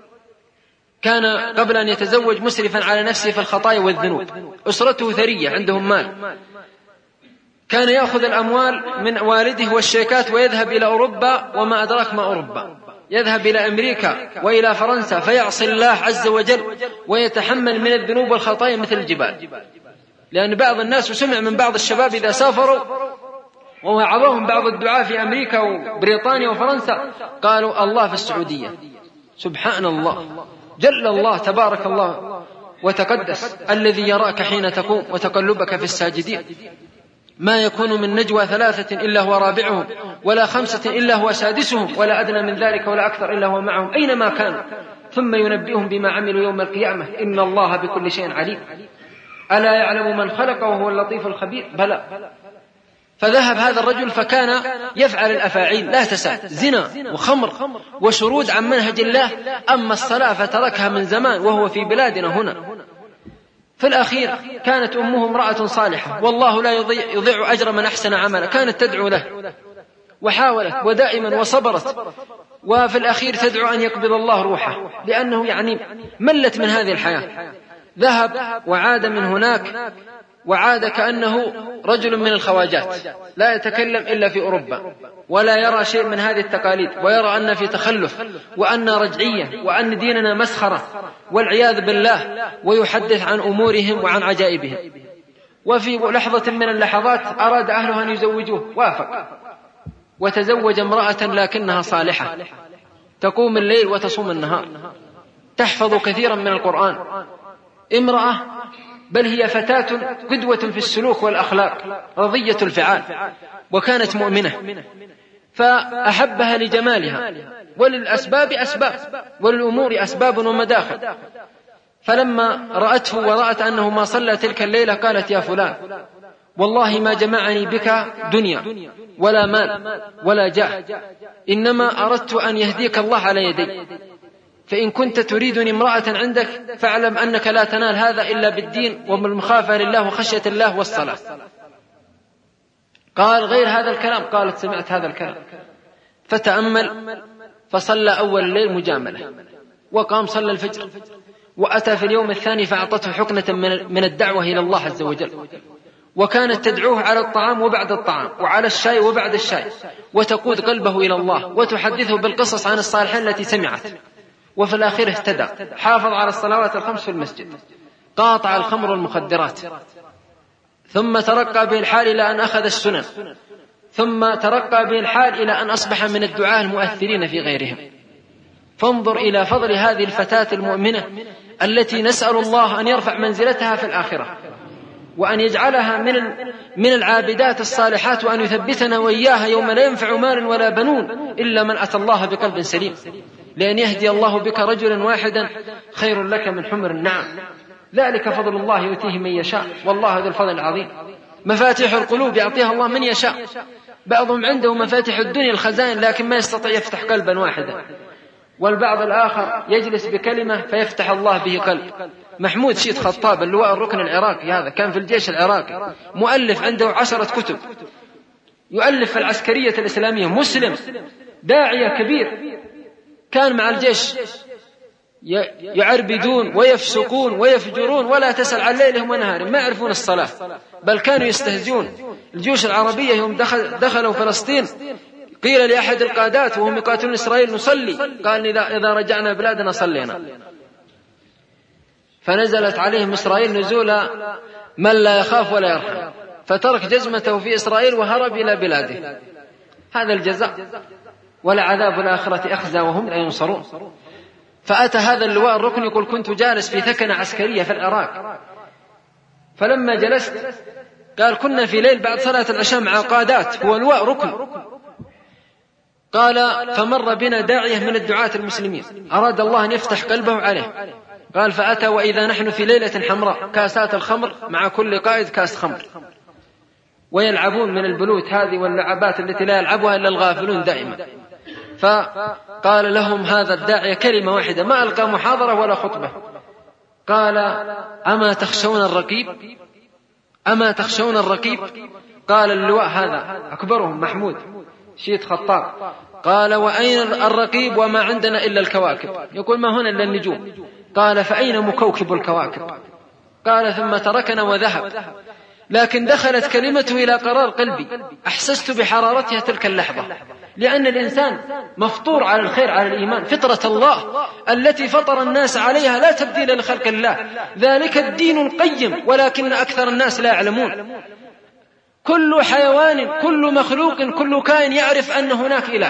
كان قبل أن يتزوج مسرفا على نفسه في الخطايا والذنوب، أسرته ثرية عندهم مال، كان يأخذ الأموال من والده والشيكات ويذهب إلى أوروبا، وما أدراك ما أوروبا، يذهب إلى أمريكا وإلى فرنسا فيعصي الله عز وجل ويتحمل من الذنوب والخطايا مثل الجبال. لأن بعض الناس وسمع من بعض الشباب إذا سافروا ووعظهم بعض الدعاة في أمريكا وبريطانيا وفرنسا قالوا الله في السعودية. سبحان الله، جل الله تبارك الله وتقدس الذي يراك حين تقوم وتقلبك في الساجدين. ما يكون من نجوى ثلاثة إلا هو رابعهم، ولا خمسة إلا هو سادسهم، ولا أدنى من ذلك ولا أكثر إلا هو معهم أينما كانوا، ثم ينبئهم بما عملوا يوم القيامة إن الله بكل شيء عليم. ألا يعلم من خلق وهو اللطيف الخبير؟ بلى. فذهب هذا الرجل فكان يفعل الأفاعيل لا تسال، زنا وخمر وشرود عن منهج الله. أما الصلاة فتركها من زمان وهو في بلادنا هنا. في الأخير كانت أمه امرأة صالحة، والله لا يضيع, يضيع أجر من أحسن عملا، كانت تدعو له وحاولت ودائما وصبرت، وفي الأخير تدعو أن يقبض الله روحه، لأنه يعني ملت من هذه الحياة. ذهب وعاد من هناك، وعاد كأنه رجل من الخواجات لا يتكلم إلا في أوروبا، ولا يرى شيء من هذه التقاليد، ويرى أن في تخلف وأن رجعية وأن ديننا مسخرة والعياذ بالله، ويحدث عن أمورهم وعن عجائبهم. وفي لحظة من اللحظات أراد أهله أن يزوجوه، وافق وتزوج امرأة لكنها صالحة، تقوم الليل وتصوم النهار، تحفظ كثيرا من القرآن، امرأة بل هي فتاة قدوة في السلوك والأخلاق، رضية الفعال، وكانت مؤمنة، فأحبها لجمالها، وللأسباب أسباب، وللأمور أسباب ومداخل. فلما رأته ورأت أنه ما صلى تلك الليلة قالت يا فلان والله ما جمعني بك دنيا ولا مال ولا جاه، إنما أردت أن يهديك الله على يدي، فإن كنت تريدني امرأة عندك فاعلم أنك لا تنال هذا إلا بالدين وبالمخافة لله وخشية الله والصلاة. قال غير هذا الكلام؟ قالت سمعت هذا الكلام. فتأمل فصلى أول الليل مجاملة، وقام صلى الفجر، وأتى في اليوم الثاني فأعطته حقنة من الدعوة إلى الله عز وجل، وكانت تدعوه على الطعام وبعد الطعام، وعلى الشاي وبعد الشاي، وتقود قلبه إلى الله، وتحدثه بالقصص عن الصالحين التي سمعت. وفي الآخر اهتدى، حافظ على الصلوات الخمس في المسجد، قاطع الخمر والمخدرات، ثم ترقى به الحال إلى أن أخذ السنن، ثم ترقى به الحال إلى أن أصبح من الدعاة المؤثرين في غيرهم. فانظر إلى فضل هذه الفتاة المؤمنة التي نسأل الله أن يرفع منزلتها في الآخرة، وأن يجعلها من من العابدات الصالحات، وأن يثبتنا وإياها يوم لا ينفع مال ولا بنون إلا من أتى الله بقلب سليم. لأن يهدي الله بك رجلا واحدا خير لك من حمر النعم، ذلك فضل الله يؤتيه من يشاء والله ذو الفضل العظيم. مفاتيح القلوب يعطيها الله من يشاء، بعضهم عنده مفاتيح الدنيا الخزائن لكن ما يستطيع يفتح قلبا واحدا، والبعض الآخر يجلس بكلمة فيفتح الله به قلب. محمود شيد خطاب اللواء الركن العراقي، هذا كان في الجيش العراقي، مؤلف عنده عشرة كتب، يؤلف في العسكرية الإسلامية، مسلم داعية كبير، كان مع الجيش يعربدون ويفسقون ويفجرون ولا تسأل عن ليلهم ونهارهم، ما يعرفون الصلاة، بل كانوا يستهزئون. الجيوش العربية يوم دخل دخلوا فلسطين قيل لأحد القادات وهم يقاتلون إسرائيل نصلي، قال إذا, إذا رجعنا بلادنا صلينا. فنزلت عليهم إسرائيل نزول من لا يخاف ولا يرحم، فترك جزمته في إسرائيل وهرب إلى بلاده. هذا الجزاء، ولعذاب الآخرة أخزى وهم لا ينصرون. فأتى هذا اللواء الركن يقول كنت جالس في ثكنة عسكرية في العراق، فلما جلست قال كنا في ليل بعد صلاة العشاء مع قادات، هو الواء ركن. قال فمر بنا داعية من الدعاة المسلمين أراد الله أن يفتح قلبه عليه، قال فأتى وإذا نحن في ليلة حمراء، كاسات الخمر مع كل قائد كاس خمر، ويلعبون من البلوت هذه واللعبات التي لا يلعبها إلا الغافلون دائما. فقال لهم هذا الداعية كلمة واحدة، ما ألقى محاضرة ولا خطبة، قال أما تخشون الرقيب؟ أما تخشون الرقيب؟ قال اللواء هذا أكبرهم محمود شيد خطاب، قال وأين الرقيب وما عندنا إلا الكواكب؟ يقول ما هنا إلا النجوم. قال فأين مكوكب الكواكب؟ قال ثم تركنا وذهب، لكن دخلت كلمته إلى قرار قلبي، أحسست بحرارتها تلك اللحظة، لأن الإنسان مفطور على الخير على الإيمان، فطرة الله التي فطر الناس عليها لا تبديل لخلق الله، ذلك الدين القيم ولكن أكثر الناس لا يعلمون. كل حيوان كل مخلوق كل كائن يعرف أن هناك إله.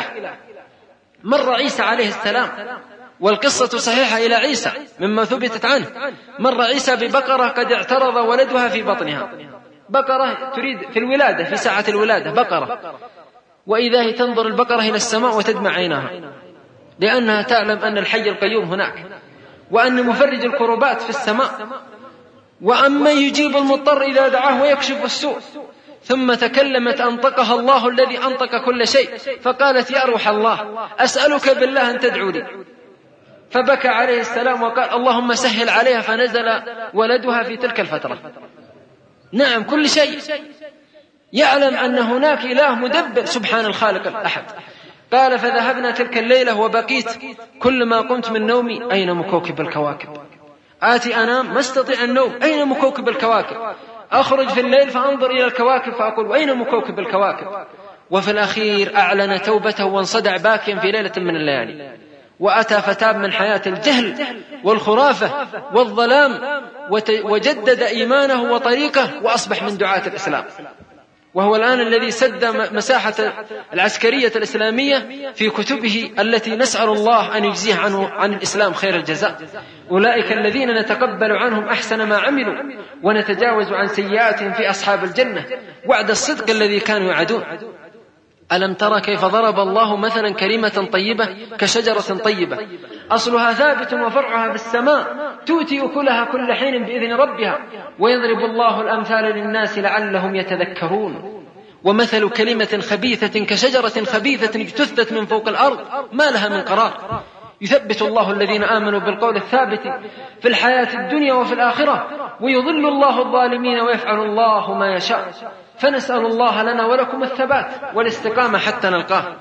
مر عيسى عليه السلام والقصة صحيحة إلى عيسى مما ثبتت عنه، مر عيسى ببقرة قد اعترض ولدها في بطنها، بقرة تريد في الولادة في ساعة الولادة بقرة، وإذا هي تنظر البقرة إلى السماء وتدمع عينها لأنها تعلم أن الحي القيوم هناك، وأن مفرج الكربات في السماء، وأما يجيب المضطر إذا دعاه ويكشف السوء. ثم تكلمت أنطقها الله الذي أنطق كل شيء، فقالت يا روح الله أسألك بالله أن تدعو لي. فبكى عليه السلام وقال اللهم سهل عليها، فنزل ولدها في تلك الفترة. نعم كل شيء يعلم أن هناك إله مدبر سبحان الخالق الأحد. قال فذهبنا تلك الليلة وبقيت كل ما قمت من نومي أين مكوكب الكواكب؟ آتي أنام ما استطيع النوم، أين مكوكب الكواكب؟ أخرج في الليل فأنظر إلى الكواكب فأقول أين مكوكب الكواكب؟ وفي الأخير أعلن توبته وانصدع باكيا في ليلة من الليالي، وأتى فتاب من حياة الجهل والخرافة والظلام وجدد إيمانه وطريقه وأصبح من دعاة الإسلام، وهو الآن الذي سد مساحة العسكرية الإسلامية في كتبه التي نسأل الله أن يجزيه عنه عن الإسلام خير الجزاء. أولئك الذين نتقبل عنهم أحسن ما عملوا ونتجاوز عن سيئاتهم في أصحاب الجنة وعد الصدق الذي كانوا يعدون. ألم ترى كيف ضرب الله مثلا كلمة طيبة كشجرة طيبة أصلها ثابت وفرعها في السماء تؤتي أكلها كل حين بإذن ربها ويضرب الله الأمثال للناس لعلهم يتذكرون. ومثل كلمة خبيثة كشجرة خبيثة اجتثت من فوق الأرض ما لها من قرار يثبت الله الذين آمنوا بالقول الثابت في الحياة الدنيا وفي الآخرة ويضل الله الظالمين ويفعل الله ما يشاء. فنسأل الله لنا ولكم الثبات والاستقامة حتى نلقاه.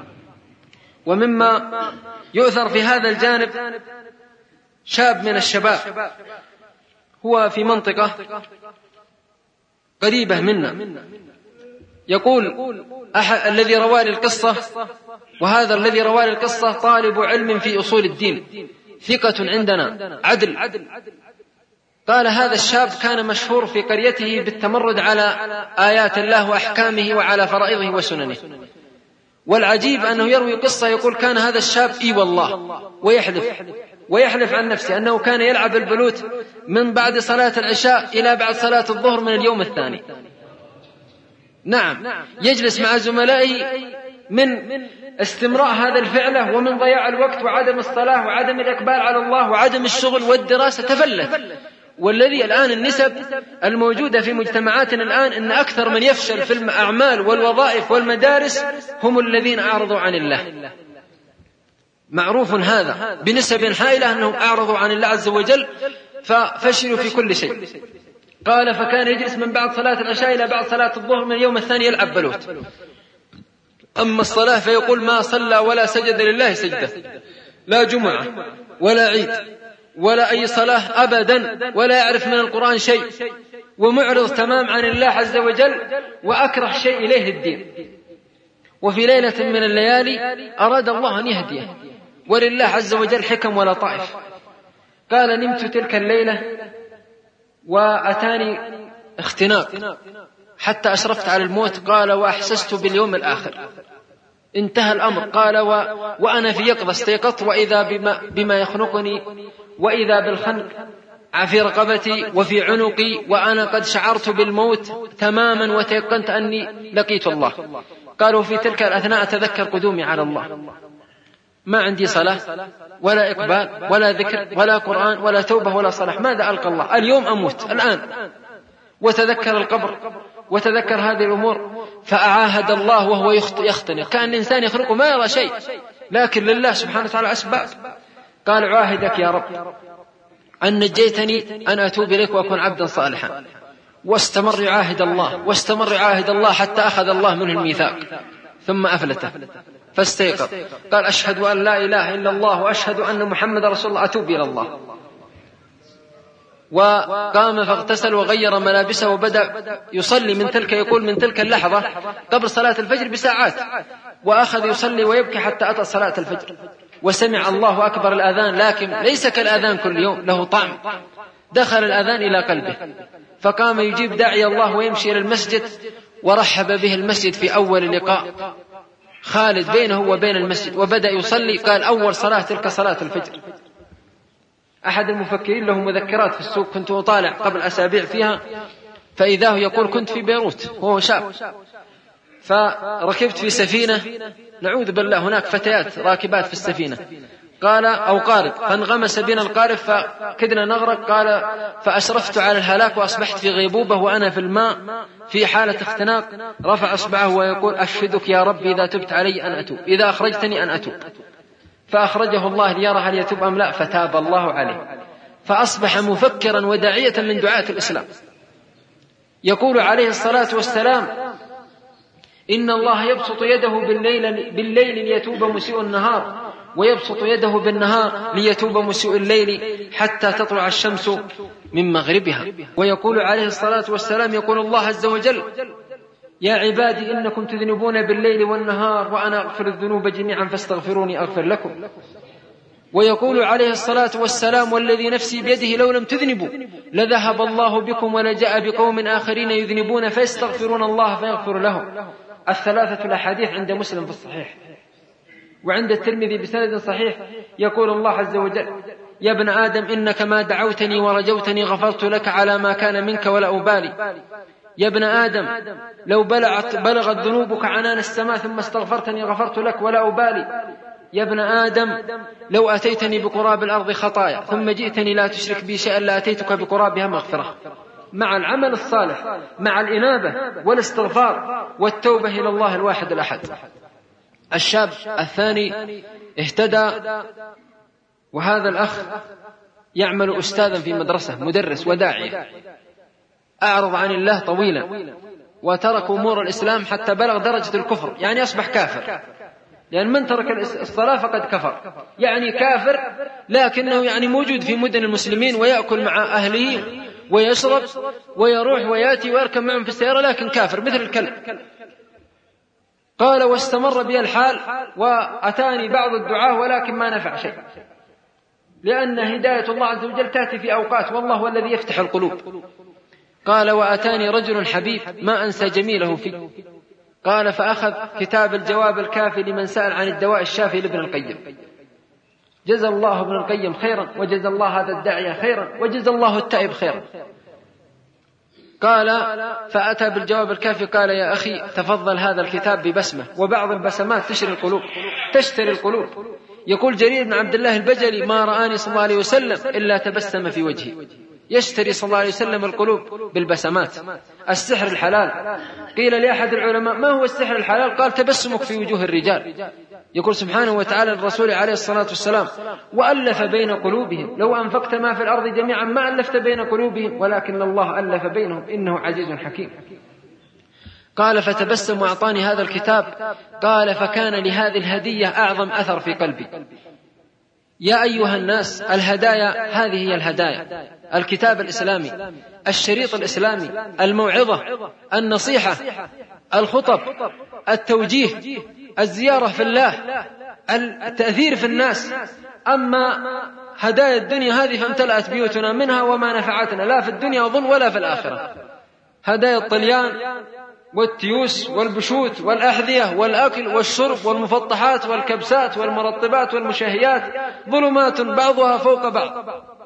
ومما يؤثر في هذا الجانب شاب من الشباب هو في منطقة قريبة منا، يقول الذي روى لي القصة، وهذا الذي روى لي القصة طالب علم في أصول الدين ثقة عندنا عدل، قال هذا الشاب كان مشهور في قريته بالتمرد على آيات الله وأحكامه وعلى فرائضه وسننه. والعجيب أنه يروي قصة يقول كان هذا الشاب إي والله ويحلف ويحلف عن نفسه أنه كان يلعب البلوت من بعد صلاة العشاء إلى بعد صلاة الظهر من اليوم الثاني. نعم يجلس مع زملائه من استمراء هذا الفعله ومن ضياع الوقت وعدم الصلاة وعدم الإقبال على الله وعدم الشغل والدراسة تفلت. والذي الآن النسب الموجودة في مجتمعاتنا الآن أن أكثر من يفشل في الأعمال والوظائف والمدارس هم الذين أعرضوا عن الله. معروف هذا بنسب هائلة أنهم أعرضوا عن الله عز وجل ففشلوا في كل شيء. قال فكان يجلس من بعد صلاة العشاء إلى بعد صلاة الظهر من اليوم الثاني يلعب بلوت. أما الصلاة فيقول ما صلى ولا سجد لله سجدة، لا جمعة ولا عيد ولا أي صلاة أبدا، ولا يعرف من القرآن شيء، ومعرض تمام عن الله عز وجل، وأكره شيء إليه الدين. وفي ليلة من الليالي أراد الله أن يهديه، ولله عز وجل حكم ولطائف. قال نمت تلك الليلة وأتاني اختناق حتى أشرفت على الموت. قال وأحسست باليوم الآخر. انتهى الأمر. قال و... وأنا في يقظة استيقظت وإذا بما... بما يخنقني وإذا بالخنق في رقبتي وفي عنقي وأنا قد شعرت بالموت تماما وتيقنت أني لقيت الله. قالوا في تلك الأثناء أتذكر قدومي على الله، ما عندي صلاة ولا إقبال ولا ذكر ولا قرآن ولا توبة ولا صلاح، ماذا ألقى الله؟ اليوم أموت الآن. وتذكر القبر وتذكر هذه الأمور، فأعاهد الله وهو يختنق، كأن إنسان يخلقه ما يرى شيء، لكن لله سبحانه وتعالى أسباب. قال عاهدك يا رب أن نجيتني أن أتوب إليك وأكون عبدا صالحا. واستمر يعاهد الله واستمر يعاهد الله حتى أخذ الله منه الميثاق، ثم أفلته فاستيقظ قال أشهد أن لا إله إلا الله وأشهد أن محمد رسول الله، أتوب إلى الله. وقام فاغتسل وغير ملابسه وبدأ يصلي من تلك يقول من تلك اللحظة قبل صلاة الفجر بساعات، وأخذ يصلي ويبكي حتى أتى صلاة الفجر. وسمع الله أكبر الأذان، لكن ليس كالأذان كل يوم، له طعم. دخل الأذان إلى قلبه فقام يجيب داعي الله ويمشي إلى المسجد، ورحب به المسجد في أول لقاء خالد بينه وبين المسجد، وبدأ يصلي. قال أول صلاة تلك صلاة الفجر. أحد المفكرين له مذكرات في السوق كنت أطالع قبل أسابيع فيها، فإذا هو يقول كنت في بيروت وهو شاب، فركبت في سفينة نعوذ بالله هناك فتيات راكبات في السفينة، قال أو قارب، فانغمس بنا القارب فكدنا نغرق. قال فأشرفت على الهلاك وأصبحت في غيبوبة وأنا في الماء في حالة اختناق. رفع أصبعه ويقول أشهدك يا رب إذا تبت علي أن أتوب، إذا أخرجتني أن أتوب. فأخرجه الله ليرى هل يتوب أم لا، فتاب الله عليه، فأصبح مفكرا وداعية من دعاة الإسلام. يقول عليه الصلاة والسلام إن الله يبسط يده بالليل, بالليل ليتوب مسيء النهار، ويبسط يده بالنهار ليتوب مسيء الليل حتى تطلع الشمس من مغربها. ويقول عليه الصلاة والسلام يقول الله عز وجل يا عبادي إنكم تذنبون بالليل والنهار وأنا أغفر الذنوب جميعا فاستغفروني أغفر لكم. ويقول عليه الصلاة والسلام والذي نفسي بيده لو لم تذنبوا لذهب الله بكم ولجاء بقوم آخرين يذنبون فيستغفرون الله فيغفر لهم. الثلاثة الأحاديث عند مسلم في الصحيح، وعند الترمذي بسند صحيح. يقول الله عز وجل يا ابن آدم إنك ما دعوتني ورجوتني غفرت لك على ما كان منك ولا أبالي. يا ابن آدم لو بلغت, بلغت ذنوبك عنان السماء ثم استغفرتني غفرت لك ولا أبالي. يا ابن آدم لو أتيتني بقراب الأرض خطايا ثم جئتني لا تشرك بي شيئا لا أتيتك بقرابها مغفرة. مع العمل الصالح، مع الإنابة والاستغفار والتوبة إلى الله الواحد الأحد. الشاب الثاني اهتدى، وهذا الأخ يعمل أستاذا في مدرسة، مدرس وداعية، أعرض عن الله طويلا وترك أمور الإسلام حتى بلغ درجة الكفر، يعني أصبح كافر، لأن من ترك الصلاة فقد كفر، يعني كافر، لكنه يعني موجود في مدن المسلمين ويأكل مع أهله ويشرب ويروح ويأتي ويركب معهم في السيارة، لكن كافر مثل الكلب. قال واستمر بي الحال وأتاني بعض الدعاة ولكن ما نفع شيء، لأن هداية الله عز وجل تأتي في أوقات، والله هو الذي يفتح القلوب. قال وأتاني رجل حبيب ما أنسى جميله فيه. قال فأخذ كتاب الجواب الكافي لمن سأل عن الدواء الشافي لابن القيم. جزى الله ابن القيم خيرا، وجزى الله هذا الداعية خيرا، وجزى الله التائب خيرا. قال فأتى بالجواب الكافي قال يا أخي تفضل هذا الكتاب ببسمة، وبعض البسمات تشتري القلوب تشتري القلوب. يقول جرير بن عبد الله البجلي ما رآني صلى الله عليه وسلم إلا تبسم في وجهي. يشتري صلى الله عليه وسلم القلوب بالبسمات. السحر الحلال. قيل لأحد العلماء ما هو السحر الحلال؟ قال تبسمك في وجوه الرجال. يقول سبحانه وتعالى الرسول عليه الصلاة والسلام وألف بين قلوبهم لو أنفقت ما في الأرض جميعا ما ألفت بين قلوبهم ولكن الله ألف بينهم إنه عزيز حكيم. قال فتبسم وأعطاني هذا الكتاب. قال فكان لهذه الهدية أعظم أثر في قلبي. يا أيها الناس الهدايا هذه هي الهدايا: الكتاب الإسلامي، الشريط الإسلامي، الموعظة، النصيحة، الخطب، التوجيه، الزيارة في الله، التأثير في الناس. أما هدايا الدنيا هذه فامتلأت بيوتنا منها وما نفعتنا لا في الدنيا وظن ولا في الآخرة. هدايا الطليان والتيوس والبشوت والأحذية والأكل والشرب والمفطحات والكبسات والمرطبات والمشهيات ظلمات بعضها فوق بعض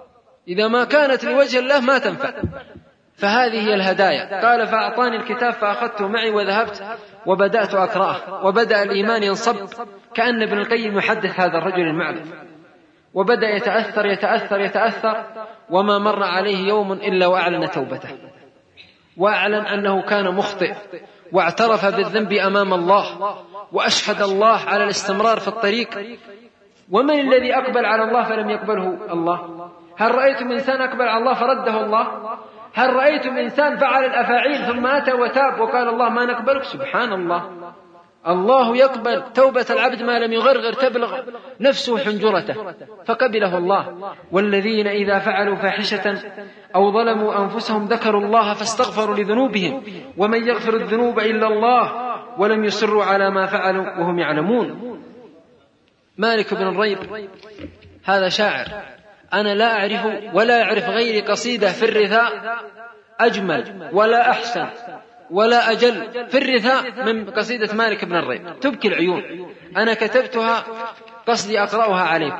إذا ما كانت لوجه الله ما تنفع. فهذه هي الهدايا. قال فأعطاني الكتاب فأخذته معي وذهبت وبدأت أقرأه، وبدأ الإيمان ينصب كأن ابن القيم يحدث هذا الرجل المعرف، وبدأ يتأثر يتأثر يتأثر، وما مر عليه يوم إلا وأعلن توبته، وأعلن أنه كان مخطئ، واعترف بالذنب أمام الله، وأشهد الله على الاستمرار في الطريق. ومن الذي أقبل على الله فلم يقبله الله؟ هل رأيتم إنسان أقبل على الله فرده الله؟ هل رأيتم إنسان فعل الأفاعيل ثم أتى وتاب وقال الله ما نقبلك؟ سبحان الله. الله يقبل توبة العبد ما لم يغرغر تبلغ نفسه حنجرته فقبله الله. والذين إذا فعلوا فاحشة أو ظلموا أنفسهم ذكروا الله فاستغفروا لذنوبهم ومن يغفر الذنوب إلا الله ولم يصروا على ما فعلوا وهم يعلمون. مالك بن الريب هذا شاعر، أنا لا أعرف ولا أعرف غيري قصيدة في الرثاء أجمل ولا أحسن ولا أجل في الرثاء من قصيدة مالك بن الريب، تبكي العيون. أنا كتبتها قصدي أقرأها عليكم.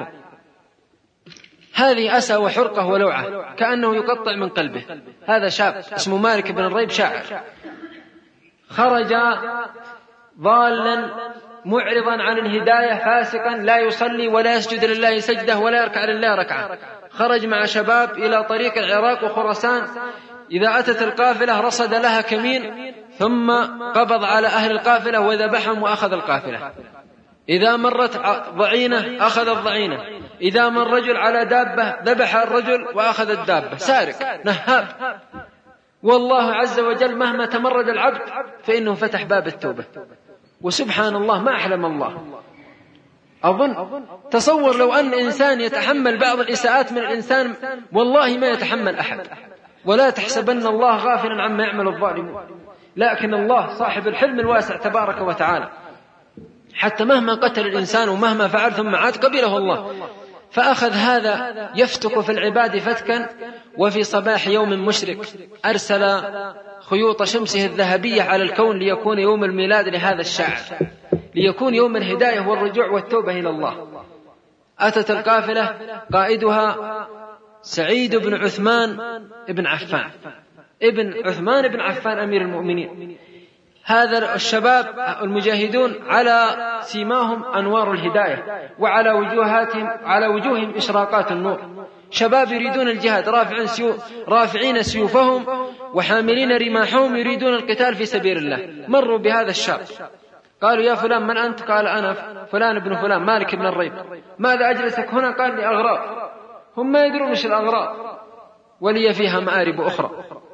هذه أسى وحرقة ولوعة كأنه يقطع من قلبه. هذا شاب اسمه مالك بن الريب شاعر، خرج ضالا معرضا عن الهداية فاسقا لا يصلي ولا يسجد لله سجدة ولا يركع لله ركعة. خرج مع شباب إلى طريق العراق وخراسان، إذا أتت القافلة رصد لها كمين ثم قبض على أهل القافلة وذبحهم وأخذ القافلة. إذا مرت ضعينة أخذ الضعينة، إذا مر رجل على دابة ذبح الرجل وأخذ الدابة. سارق نهاب. والله عز وجل مهما تمرد العبد فإنه فتح باب التوبة. وسبحان الله ما أحلم الله. أظن تصور لو أن إنسان يتحمل بعض الإساءات من الإنسان والله ما يتحمل أحد. ولا تحسبن الله غافلا عما يعمل الظالمون، لكن الله صاحب الحلم الواسع تبارك وتعالى، حتى مهما قتل الإنسان ومهما فعل ثم عاد قبله الله. فأخذ هذا يفتك في العباد فتكا، وفي صباح يوم مشرق أرسل خيوط شمسه الذهبية على الكون ليكون يوم الميلاد لهذا الشاعر، ليكون يوم الهداية والرجوع والتوبة إلى الله. أتت القافلة قائدها سعيد بن عثمان بن عفان، ابن عثمان بن عفان أمير المؤمنين. هذا الشباب المجاهدون على سيماهم أنوار الهداية، وعلى وجوهاتهم على وجوههم إشراقات النور. شباب يريدون الجهاد، رافعين سيو رافعين سيوفهم وحاملين رماحهم يريدون القتال في سبيل الله. مروا بهذا الشاب قالوا يا فلان من أنت؟ قال أنا فلان ابن فلان مالك بن الريب. ماذا أجلسك هنا؟ قال لي أغراض. هم ما يدرون ايش الأغراض، ولي فيها مآرب أخرى.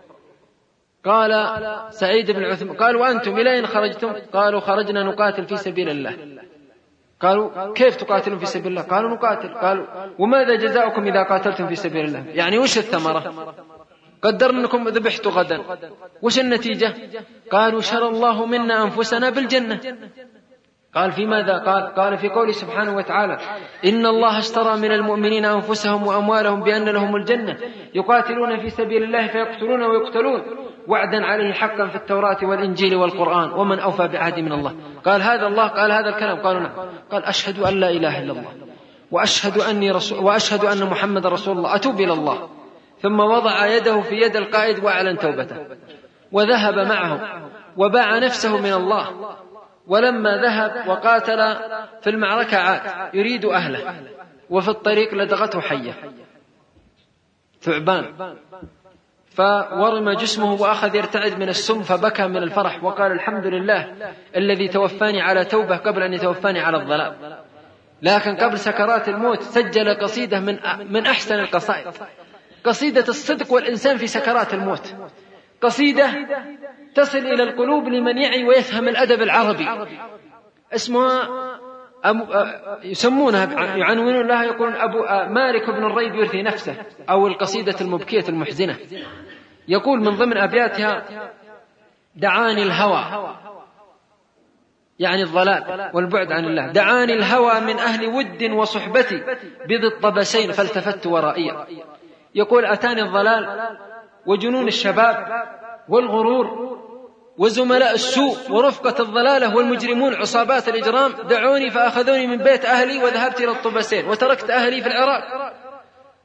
قال سعيد بن عثمان قال وأنتم إلى أين خرجتم؟ قالوا خرجنا نقاتل في سبيل الله. قالوا كيف تقاتلون في سبيل الله؟ قالوا نقاتل. قالوا وماذا جزاؤكم إذا قاتلتم في سبيل الله؟ يعني وش الثمرة؟ قدرنا أنكم ذبحتوا غدا، وش النتيجة؟ قالوا شرى الله منا أنفسنا بالجنة. قال في ماذا؟ قال قال في قوله سبحانه وتعالى إن الله اشترى من المؤمنين أنفسهم وأموالهم بأن لهم الجنة يقاتلون في سبيل الله فيقتلون ويقتلون وعدا عليه حقا في التوراة والإنجيل والقرآن ومن أوفى بعهد من الله. قال هذا الله قال هذا الكلام؟ قالوا نعم. قال أشهد أن لا إله إلا الله وأشهد أني رسول وأشهد أن محمد رسول الله، أتوب إلى الله. ثم وضع يده في يد القائد وأعلن توبته، وذهب معه وباع نفسه من الله. ولما ذهب وقاتل في المعركة عاد يريد أهله، وفي الطريق لدغته حية ثعبان فورم جسمه وأخذ يرتعد من السم، فبكى من الفرح وقال الحمد لله الذي توفاني على توبة قبل أن يتوفاني على الضلال. لكن قبل سكرات الموت سجل قصيدة من من أحسن القصائد، قصيدة الصدق والإنسان في سكرات الموت، قصيدة تصل إلى القلوب لمن يعي ويفهم الأدب العربي. اسمها أبو يسمونها يعنونون لها يقولون أبو مالك بن الريب يرثي نفسه، أو القصيدة المبكية المحزنة. يقول من ضمن أبياتها دعاني الهوى، يعني الضلال والبعد عن الله، دعاني الهوى من أهل ود وصحبتي بذي الطبسين فالتفت ورائيا. يقول أتاني الضلال وجنون الشباب والغرور وزملاء السوء ورفقة الضلالة والمجرمون عصابات الإجرام، دعوني فأخذوني من بيت أهلي وذهبت إلى الطبسين وتركت أهلي في العراق.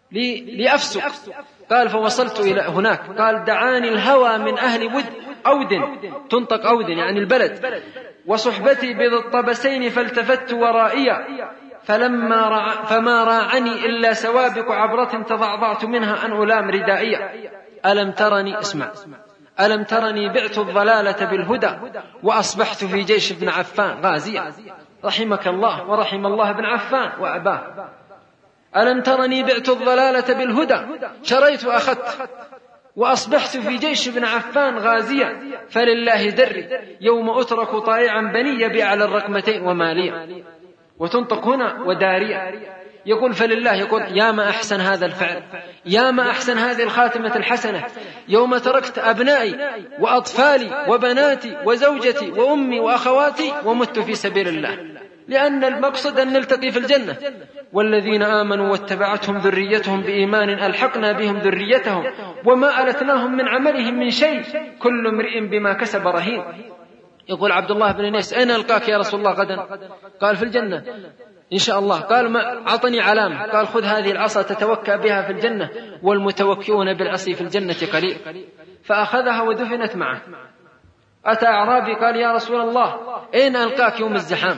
لأفسق. قال فوصلت إلى هناك. قال دعاني الهوى من أهل ود أودن، تنطق أودن يعني البلد، وصحبتي بذي الطبسين فالتفت ورائيا، فلما رع... فما راعني إلا سوابق عبرة تضعضعت منها أن ألام ردائيا. ألم ترني، اسمع، ألم ترني بعت الضلالة بالهدى وأصبحت في جيش ابن عفان غازيا. رحمك الله ورحم الله ابن عفان وأباه. ألم ترني بعت الضلالة بالهدى شريت وأخذت وأصبحت في جيش ابن عفان غازيا، فلله دري يوم أترك طائعا بني بأعلى الرقمتين وماليا. وتنطق هنا وداريا. يقول فلله، يقول يا ما أحسن هذا الفعل، يا ما أحسن هذه الخاتمة الحسنة، يوم تركت أبنائي وأطفالي وبناتي وزوجتي وأمي وأخواتي ومت في سبيل الله، لأن المقصد أن نلتقي في الجنة. والذين آمنوا واتبعتهم ذريتهم بإيمان ألحقنا بهم ذريتهم وما ألتناهم من عملهم من شيء كل امرئ بما كسب رهين. يقول عبد الله بن انيس أين ألقاك يا رسول الله غدا؟ قال في الجنة إن شاء الله. قال ما أعطني علامة. قال خذ هذه العصا تتوكأ بها في الجنة، والمتوكئون بالعصي في الجنة قليل. فأخذها ودفنت معه. أتى أعرابي قال يا رسول الله أين ألقاك يوم الزحام؟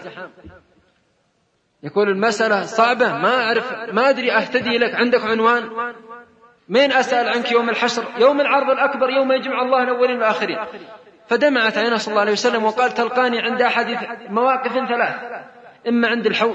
يقول المسألة صعبة، ما أعرف، ما أدري أهتدي لك، عندك عنوان؟ مين أسأل عنك يوم الحشر، يوم العرض الأكبر، يوم يجمع الله الأولين والآخرين. فدمعت عينه صلى الله عليه وسلم وقال تلقاني عند أحد مواقف ثلاث، إما عند الحوض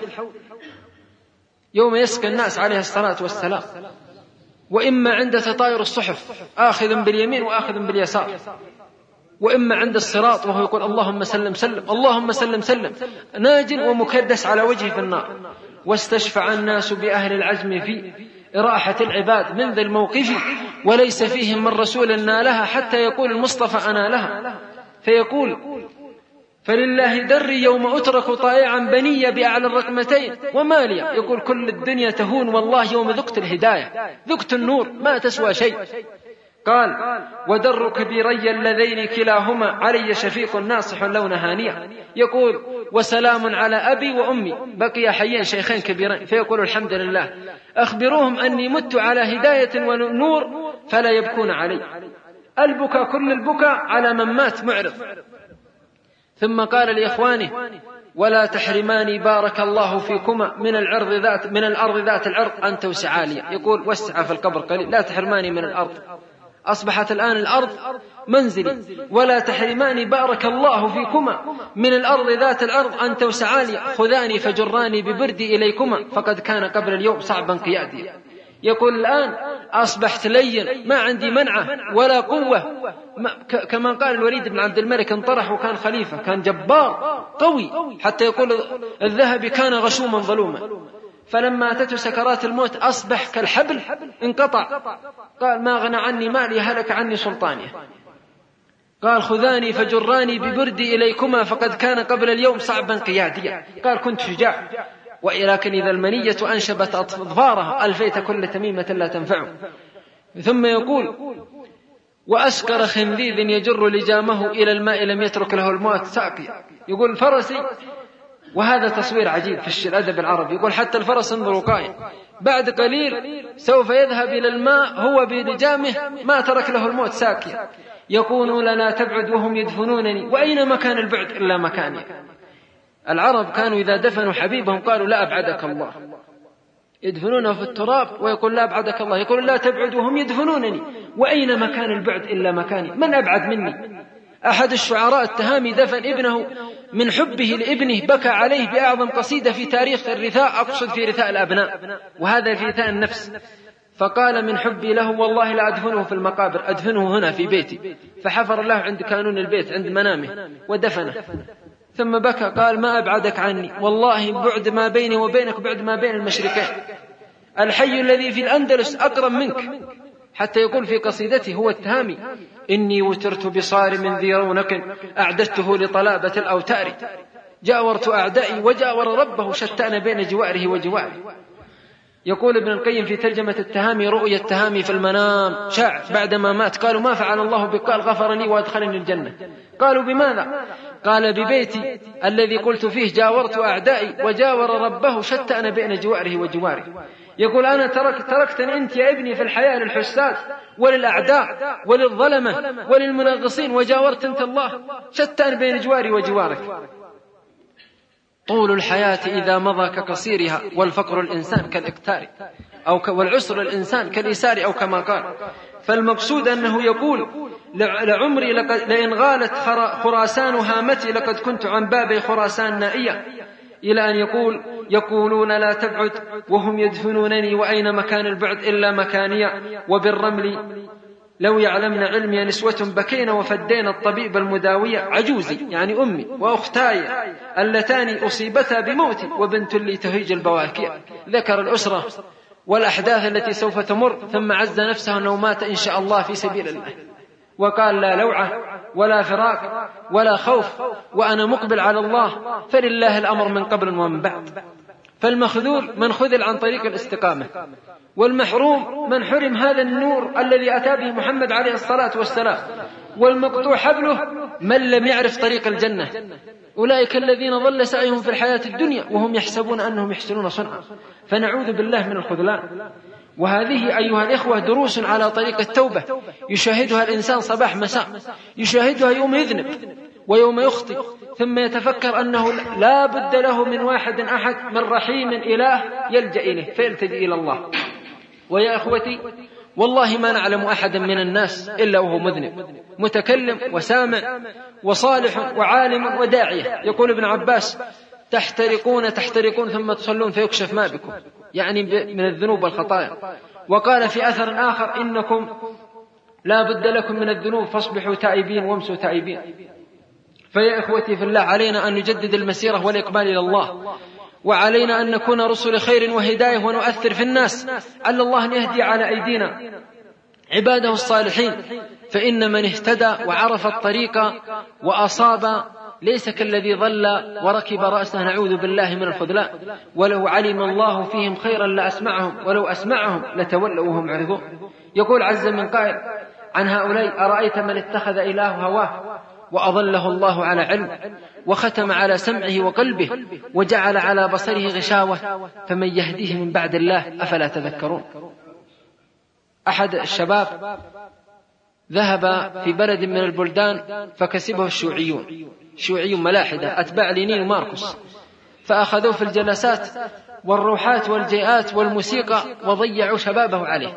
يوم يسقى الناس عليه الصلاة والسلام، وإما عند تطاير الصحف آخذ باليمين وآخذ باليسار، وإما عند الصراط وهو يقول اللهم سلم سلم اللهم سلم سلم، ناجٍ ومكدس على وجهه في النار. واستشفع الناس بأهل العزم في إراحة العباد من ذا الموقف، وليس فيهم من رسول نالها حتى يقول المصطفى أنا لها. فيقول فلله دري يوم أترك طائعا بني بأعلى الرقمتين وماليا. يقول كل الدنيا تهون والله يوم ذقت الهداية، ذقت النور، ما تسوى شيء. قال ودر كبيري اللذين كلاهما علي شفيق ناصح لون هانية. يقول وسلام على أبي وأمي، بقي حيين شيخين كبيرين. فيقول الحمد لله أخبروهم أني مت على هداية ونور فلا يبكون علي. البكى كل البكى على من مات معرض. ثم قال لإخوانه ولا تحرماني بارك الله فيكما من العرض ذات من الأرض ذات العرض أن توسعا لي. يقول وسع في القبر قليل، لا تحرماني من الأرض، أصبحت الآن الأرض منزلي. ولا تحرماني بارك الله فيكما من الأرض ذات العرض أن توسعا لي، خذاني فجراني ببردي إليكما فقد كان قبل اليوم صعبا قيادي. يقول الآن أصبحت لين، ما عندي منعة ولا قوة. كما قال الوليد بن عبد الملك انطرح وكان خليفة، كان جبار قوي، حتى يقول الذهبي كان غشوما ظلوما. فلما أتته سكرات الموت أصبح كالحبل انقطع. قال ما غنى عني مالي هلك عني سلطاني. قال خذاني فجراني ببردي إليكما فقد كان قبل اليوم صعبا قياديا. قال كنت شجاع، ولكن إذا المنية أنشبت أظفارها ألفيت كل تميمة لا تنفع. ثم يقول وأسكر خنذيذ يجر لجامه إلى الماء لم يترك له الموت ساقيا. يقول فرسي، وهذا تصوير عجيب في الأدب العربي، يقول حتى الفرس انظروا قائم بعد قليل سوف يذهب إلى الماء هو بلجامه ما ترك له الموت ساقيا. يقولون لا تبعد وهم يدفنونني وأين مكان البعد إلا مكاني. العرب كانوا إذا دفنوا حبيبهم قالوا لا أبعدك الله، يدفنونه في التراب ويقول لا أبعدك الله، يقول لا تبعد وهم يدفنونني وأين مكان البعد إلا مكاني، من أبعد مني. أحد الشعراء التهامي دفن ابنه من حبه لابنه بكى عليه بأعظم قصيدة في تاريخ الرثاء، أقصد في رثاء الأبناء، وهذا في رثاء النفس. فقال من حبي له والله لا أدفنه في المقابر، أدفنه هنا في بيتي. فحفر له عند كانون البيت عند منامه ودفنه. ثم بكى قال ما أبعدك عني، والله بعد ما بيني وبينك بعد ما بين المشرقين. الحي الذي في الأندلس أقرب منك. حتى يقول في قصيدته هو التهامي إني وترت بصارم ذي رونق أعددته لطلابة الأوتار، جاورت أعدائي وجاور ربه شتان بين جواره وجواره. يقول ابن القيم في ترجمة التهامي رؤيا التهامي في المنام شاع بعدما مات. قالوا ما فعل الله بك؟ قال غفر لي وادخلني الجنة. قالوا بماذا؟ قال ببيتي الذي قلت فيه جاورت أعدائي وجاور ربه شتان بين جواره وجواره. يقول أنا ترك تركتني أنت يا ابني في الحياة للحساد وللأعداء وللظلمة وللمنغصين، وجاورت أنت الله، شتان بين جواري وجوارك. طول الحياة إذا مضى كقصيرها، والفقر الإنسان كالإكتار أو ك... والعسر الإنسان كالإسار أو كما قال. فالمقصود أنه يقول لعمري لقد... لئن غالت خراسان هامتي لقد كنت عن باب خراسان نائية، إلى أن يقول يقولون لا تبعد وهم يدفنونني وأين مكان البعد إلا مكانية، وبالرمل لو يعلمن علمي نسوة بكين وفدين الطبيب المداوية، عجوزي يعني أمي وأختاي اللتان أصيبتا بموتي وبنت لي تهيج البواكي. ذكر الأسرة والأحداث التي سوف تمر، ثم عز نفسه أنه مات إن شاء الله في سبيل الله، وقال لا لوعة ولا فراق ولا خوف وأنا مقبل على الله، فلله الأمر من قبل ومن بعد. فالمخذول من خذل عن طريق الاستقامة، والمحروم من حرم هذا النور الذي أتى به محمد عليه الصلاة والسلام، والمقطوع حبله من لم يعرف طريق الجنة. أولئك الذين ضل سعيهم في الحياة الدنيا وهم يحسبون أنهم يحسنون صنعا، فنعوذ بالله من الخذلان. وهذه أيها الإخوة دروس على طريق التوبة يشاهدها الإنسان صباح مساء، يشاهدها يوم يذنب ويوم يخطئ، ثم يتفكر أنه لا بد له من واحد أحد، من رحيم إله يلجأ إليه فيلتجئ إلى الله. ويا أخوتي والله ما نعلم أحدا من الناس إلا وهو مذنب، متكلم وسامع وصالح وعالم وداعية. يقول ابن عباس تحترقون تحترقون ثم تصلون فيكشف ما بكم، يعني من الذنوب والخطايا. وقال في أثر آخر إنكم لا بد لكم من الذنوب فاصبحوا تائبين وامسوا تائبين. فيا إخوتي في الله علينا أن نجدد المسيرة والإقبال إلى الله، وعلينا أن نكون رسل خير وهداية ونؤثر في الناس، على الله أن يهدي على أيدينا عباده الصالحين. فإن من اهتدى وعرف الطريق وأصاب ليس كالذي ضل وركب رأسه، نعوذ بالله من الخذلان. ولو علم الله فيهم خيرا لأسمعهم ولو أسمعهم لتولوا وهم معرضون. يقول عز من قائل عن هؤلاء أرأيت من اتخذ إله هواه وأضله الله على علم وختم على سمعه وقلبه وجعل على بصره غشاوة فمن يهديه من بعد الله أفلا تذكرون. أحد الشباب ذهب في بلد من البلدان فكسبه الشيوعيون، شيوعي ملاحدة أتباع لينين وماركوس، فأخذوه في الجلسات والروحات والجيئات والموسيقى وضيعوا شبابه عليه،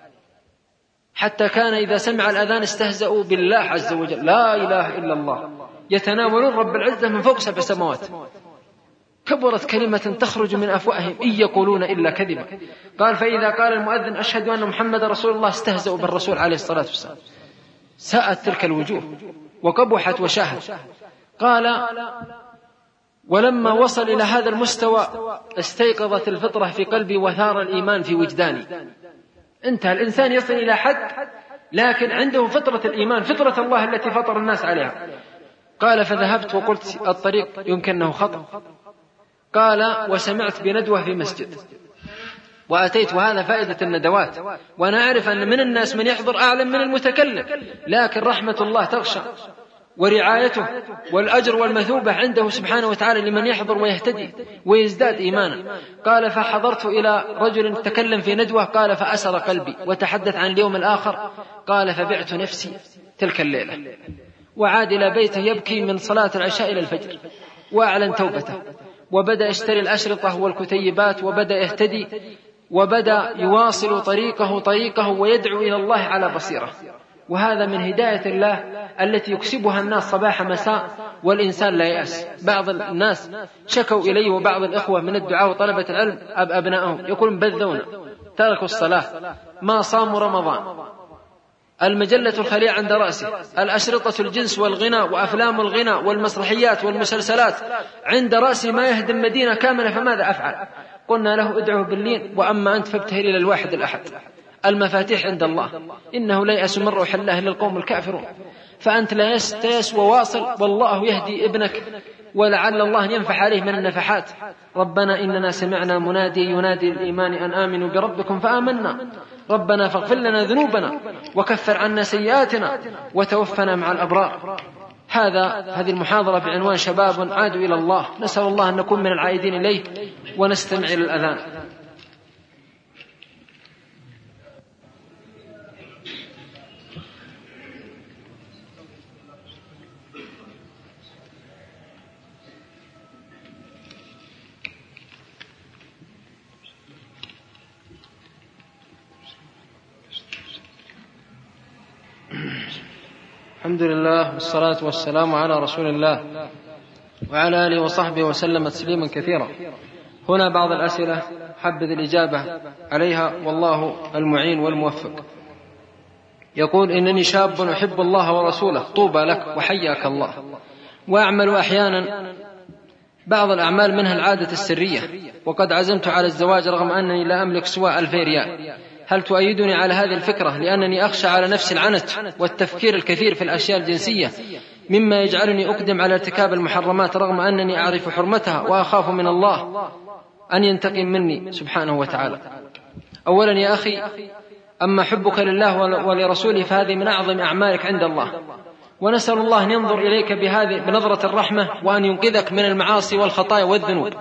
حتى كان إذا سمع الأذان استهزأوا بالله عز وجل، لا إله إلا الله، يتناولون رب العزة من فوق سبع سماوات. كبرت كلمة تخرج من أفواههم إن يقولون إلا كذبا. قال فإذا قال المؤذن أشهد أن محمد رسول الله استهزأوا بالرسول عليه الصلاة والسلام. ساءت تلك الوجوه وقبحت وشاهت. قال ولما وصل إلى هذا المستوى استيقظت الفطرة في قلبي وثار الإيمان في وجداني. انتهى الإنسان يصل إلى حد لكن عنده فطرة الإيمان، فطرة الله التي فطر الناس عليها. قال فذهبت وقلت الطريق يمكنه خطأ. قال وسمعت بندوة في مسجد وأتيت، وهذا فائدة الندوات. وأنا أعرف أن من الناس من يحضر أعلم من المتكلم، لكن رحمة الله تغشى ورعايته والأجر والمثوبة عنده سبحانه وتعالى لمن يحضر ويهتدي ويزداد إيمانا. قال فحضرت إلى رجل تكلم في ندوة، قال فأسر قلبي وتحدث عن اليوم الآخر. قال فبعت نفسي تلك الليلة، وعاد إلى بيته يبكي من صلاة العشاء إلى الفجر، وأعلن توبته وبدأ يشتري الأشرطة والكتيبات وبدأ يهتدي وبدأ يواصل طريقه طريقه ويدعو إلى الله على بصيرة. وهذا من هداية الله التي يكسبها الناس صباح مساء والإنسان لا يأس. بعض الناس شكوا إلي وبعض الإخوة من الدعاء وطلبة العلم أب أبنائهم يقولون بذونا، تركوا الصلاة، ما صاموا رمضان، المجلة الخليعة عند رأسه، الأشرطة الجنس والغنى وأفلام الغنى والمسرحيات والمسلسلات عند رأسي، ما يهدم مدينة كاملة، فماذا أفعل؟ قلنا له ادعوه باللين، وأما أنت فابتهل إلى الواحد الأحد، المفاتيح عند الله، إنه لا يأس من روح الله إلا القوم الكافرون. فأنت لا يستيس وواصل، والله يهدي ابنك ولعل الله ينفح عليه من النفحات. ربنا إننا سمعنا منادي ينادي الإيمان أن آمنوا بربكم فآمنا، ربنا فاغفر لنا ذنوبنا وكفر عنا سيئاتنا وتوفنا مع الأبرار. هذا هذه المحاضرة بعنوان شباب عادوا إلى الله. نسأل الله أن نكون من العائدين إليه ونستمع إلى الأذان. الحمد لله والصلاة والسلام على رسول الله وعلى آله وصحبه وسلم تسليما كثيرا. هنا بعض الأسئلة حبذ الإجابة عليها والله المعين والموفق. يقول: إنني شاب أحب الله ورسوله، طوبى لك وحياك الله، وأعمل أحيانا بعض الأعمال منها العادة السرية، وقد عزمت على الزواج رغم أنني لا أملك سوى ألفي ريال، هل تؤيدني على هذه الفكرة؟ لأنني أخشى على نفس العنت والتفكير الكثير في الأشياء الجنسية مما يجعلني أقدم على ارتكاب المحرمات رغم أنني أعرف حرمتها وأخاف من الله أن ينتقم مني سبحانه وتعالى. أولا يا أخي، أما حبك لله ولرسوله فهذه من أعظم أعمالك عند الله، ونسأل الله أن ينظر إليك بهذه بنظرة الرحمة وأن ينقذك من المعاصي والخطايا والذنوب.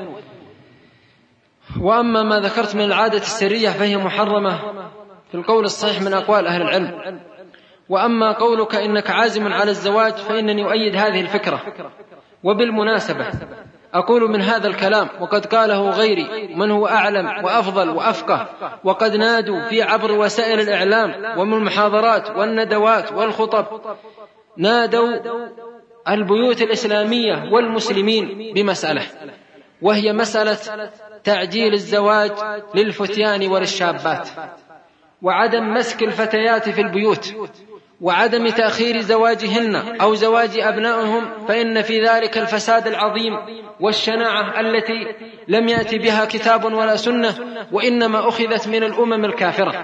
وأما ما ذكرت من العادة السرية فهي محرمة في القول الصحيح من أقوال أهل العلم. وأما قولك إنك عازم على الزواج فإنني أؤيد هذه الفكرة. وبالمناسبة أقول من هذا الكلام وقد قاله غيري من هو أعلم وأفضل وأفقه، وقد نادوا في عبر وسائل الإعلام ومن المحاضرات والندوات والخطب، نادوا البيوت الإسلامية والمسلمين بمسألة، وهي مسألة تعجيل الزواج للفتيان وللشابات، وعدم مسك الفتيات في البيوت، وعدم تأخير زواجهن أو زواج أبنائهم، فإن في ذلك الفساد العظيم والشناعة التي لم يأتي بها كتاب ولا سنة، وإنما أخذت من الأمم الكافرة،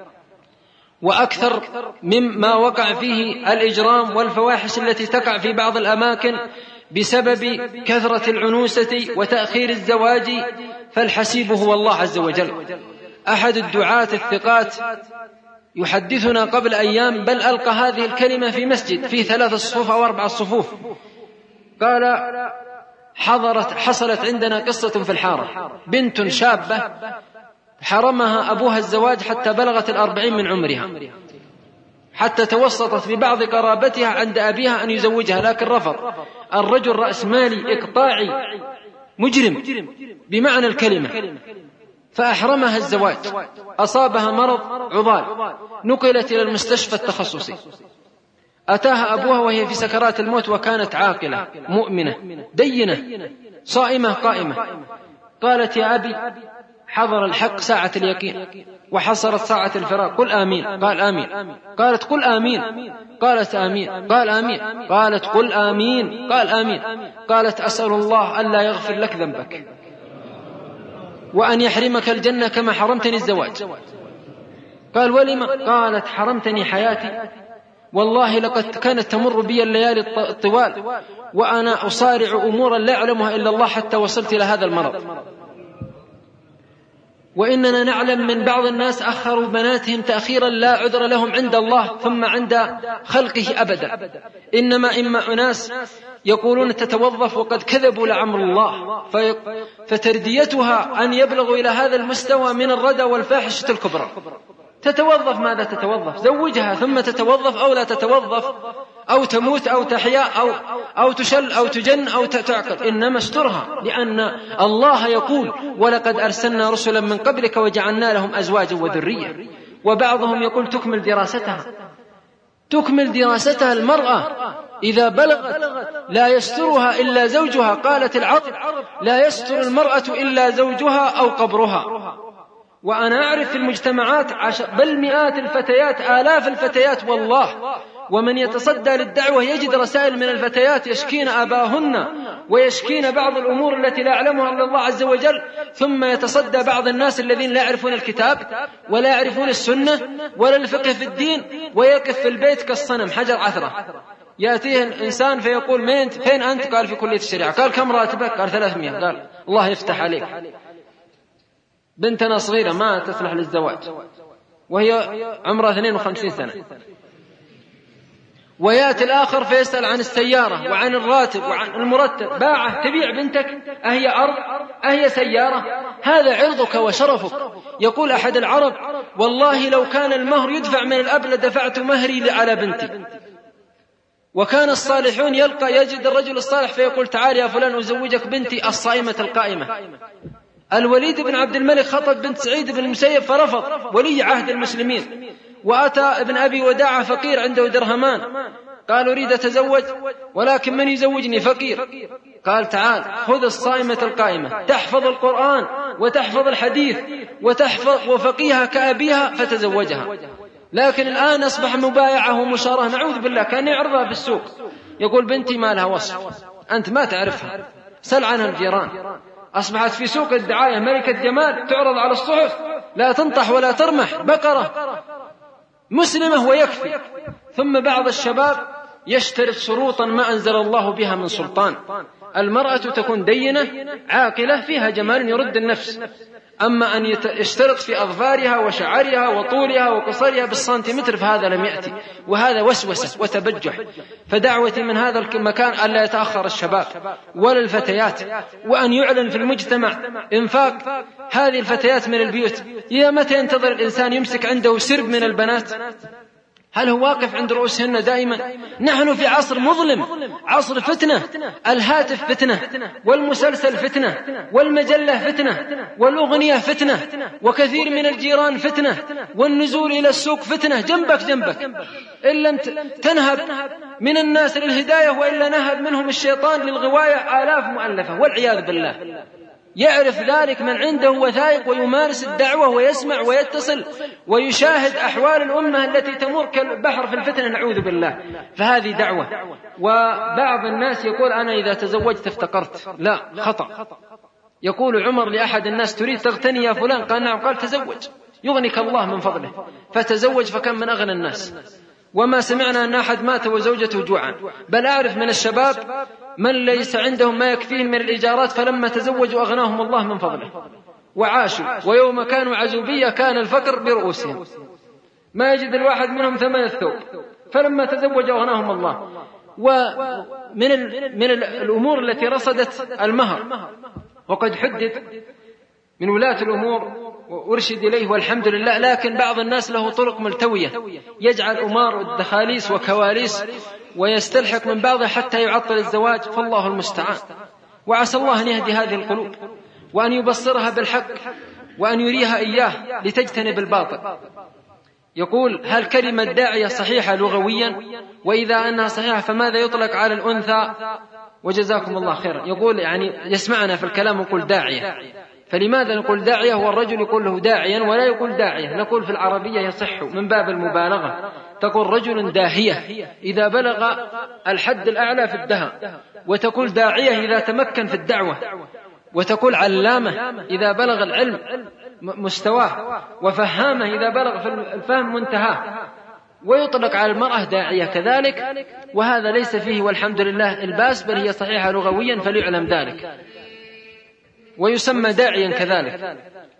وأكثر مما وقع فيه الإجرام والفواحش التي تقع في بعض الأماكن بسبب كثرة العنوسة وتأخير الزواج، فالحسيب هو الله عز وجل. أحد الدعاة الثقات يحدثنا قبل أيام، بل ألقى هذه الكلمة في مسجد في ثلاث صفوف أو أربع صفوف، قال: حضرت حصلت عندنا قصة في الحارة، بنت شابة حرمها أبوها الزواج حتى بلغت الأربعين من عمرها، حتى توسطت ببعض قرابتها عند أبيها أن يزوجها، لكن رفض. الرجل رأس مالي إقطاعي مجرم بمعنى الكلمة، فأحرمها الزواج، أصابها مرض عضال، نقلت إلى المستشفى التخصصي، أتاها أبوها وهي في سكرات الموت، وكانت عاقلة مؤمنة دينة صائمة قائمة. قالت: يا أبي، حضر الحق ساعة اليقين وحصلت ساعة الفراق، قل آمين. قال آمين. قالت: قل آمين. قالت آمين. قال آمين. قالت: قل آمين. قال آمين. قالت: أسأل الله ألا يغفر لك ذنبك وأن يحرمك الجنة كما حرمتني الزواج. قال: ولما؟ قالت: حرمتني حياتي، والله لقد كانت تمر بي الليالي الطوال وأنا أصارع أمورا لا يعلمها إلا الله حتى وصلت إلى هذا المرض. وإننا نعلم من بعض الناس أخروا بناتهم تأخيرا لا عذر لهم عند الله ثم عند خلقه أبدا، إنما إما أناس يقولون تتوظف وقد كذبوا لعمر الله، فترديتها أن يبلغوا إلى هذا المستوى من الردى والفاحشة الكبرى. تتوظف ماذا تتوظف؟ زوجها ثم تتوظف أو لا تتوظف، أو تموت أو تحيا أو, أو تشل أو تجن أو تعقل، إنما استرها، لأن الله يقول: ولقد أرسلنا رسلا من قبلك وجعلنا لهم أزواجا وذرية. وبعضهم يقول تكمل دراستها تكمل دراستها المرأة إذا بلغت لا يسترها إلا زوجها. قالت العرب: لا يستر المرأة إلا زوجها أو قبرها. وأنا أعرف في المجتمعات بل مئات الفتيات، آلاف الفتيات والله، ومن يتصدى للدعوة يجد رسائل من الفتيات يشكين آباهن ويشكين بعض الأمور التي لا يعلمها إلا الله عز وجل، ثم يتصدى بعض الناس الذين لا يعرفون الكتاب ولا يعرفون السنة ولا الفقه في الدين، ويقف في البيت كالصنم حجر عثرة. يأتيه الإنسان فيقول: مين فين أنت؟ قال: في كلية الشريعة. قال: كم راتبك؟ قال: ثلاثمائة. قال: الله يفتح عليك، بنتنا صغيرة ما تصلح للزواج وهي عمرها اثنين وخمسين سنة. ويأتي الآخر فيسأل عن السيارة وعن الراتب وعن المرتب. باعه تبيع بنتك؟ أهي أرض؟ أهي سيارة؟ هذا عرضك وشرفك. يقول أحد العرب: والله لو كان المهر يدفع من الأب لدفعت مهري على بنتي. وكان الصالحون يلقى يجد الرجل الصالح فيقول: تعال يا فلان أزوجك بنتي الصائمة القائمة. الوليد بن عبد الملك خطب بنت سعيد بن المسيب فرفض، ولي عهد المسلمين. وأتى ابن أبي وداعة فقير عنده درهمان، قال أريد أتزوج ولكن من يزوجني فقير. قال تعال خذ الصائمة القائمة تحفظ القرآن وتحفظ الحديث وتحفظ وفقيها كأبيها فتزوجها. لكن الآن أصبح مبايعة ومشارة، نعوذ بالله، كان يعرضها في السوق، يقول بنتي ما لها وصف، أنت ما تعرفها، سل عنها الجيران. أصبحت في سوق الدعاية ملكة جمال تعرض على الصحف، لا تنطح ولا ترمح، بقرة مسلمة ويكفي. ثم بعض الشباب يشترط شروطا ما أنزل الله بها من سلطان. المرأة تكون دينة عاقلة فيها جمال يرد النفس، أما أن يشترط في أظفارها وشعرها وطولها وقصرها بالسنتيمتر فهذا لم يأتي، وهذا وسوسة وتبجح. فدعوتي من هذا المكان ألا يتأخر الشباب ولا الفتيات، وأن يعلن في المجتمع إنفاق هذه الفتيات من البيوت. إلى متى ينتظر الإنسان يمسك عنده سرب من البنات؟ هل هو واقف عند رؤوسهن دائما؟ نحن في عصر مظلم، عصر فتنة، الهاتف فتنة، والمسلسل فتنة، والمجلة فتنة، والأغنية فتنة، وكثير من الجيران فتنة، والنزول إلى السوق فتنة، جنبك جنبك. إن لم تنهب من الناس للهداية وإلا نهب منهم الشيطان للغواية آلاف مؤلفة والعياذ بالله. يعرف ذلك من عنده وثائق ويمارس الدعوة ويسمع ويتصل ويشاهد أحوال الأمة التي تمر كالبحر في الفتنة، نعوذ بالله. فهذه دعوة. وبعض الناس يقول أنا إذا تزوجت افتقرت، لا، خطأ. يقول عمر لأحد الناس تريد تغتني يا فلان؟ قال نعم. قال تزوج يغنيك الله من فضله، فتزوج فكم من أغنى الناس. وما سمعنا أن أحد مات وزوجته جوعا، بل أعرف من الشباب من ليس عندهم ما يكفيهم من الإيجارات فلما تزوجوا أغناهم الله من فضله وعاشوا، ويوم كانوا عزوبية كان الفقر برؤوسهم، ما يجد الواحد منهم ثمن الثوب، فلما تزوجوا أغناهم الله. ومن من الأمور التي رصدت المهر، وقد حدد من ولاة الأمور وأرشد إليه والحمد لله، لكن بعض الناس له طرق ملتوية، يجعل أمار الدخاليس وكواليس ويستلحق من بعضها حتى يعطل الزواج، فالله المستعان. وعسى الله أن يهدي هذه القلوب وأن يبصرها بالحق وأن يريها إياه لتجتنب الباطل. يقول هل كلمة داعية صحيحة لغويا؟ وإذا أنها صحيحة فماذا يطلق على الأنثى؟ وجزاكم الله خيرا. يقول يعني يسمعنا في الكلام نقول داعية، فلماذا نقول داعية والرجل يقول له داعيا ولا يقول داعية؟ نقول في العربية يصح من باب المبالغة، تقول رجل داهية إذا بلغ الحد الأعلى في الدهاء، وتقول داعية إذا تمكن في الدعوة، وتقول علامة إذا بلغ العلم مستواه، وفهامة إذا بلغ في الفهم منتهاه. ويطلق على المرأة داعية كذلك، وهذا ليس فيه والحمد لله الباس، بل هي صحيحة لغويا فليعلم ذلك. ويسمى داعيا كذلك.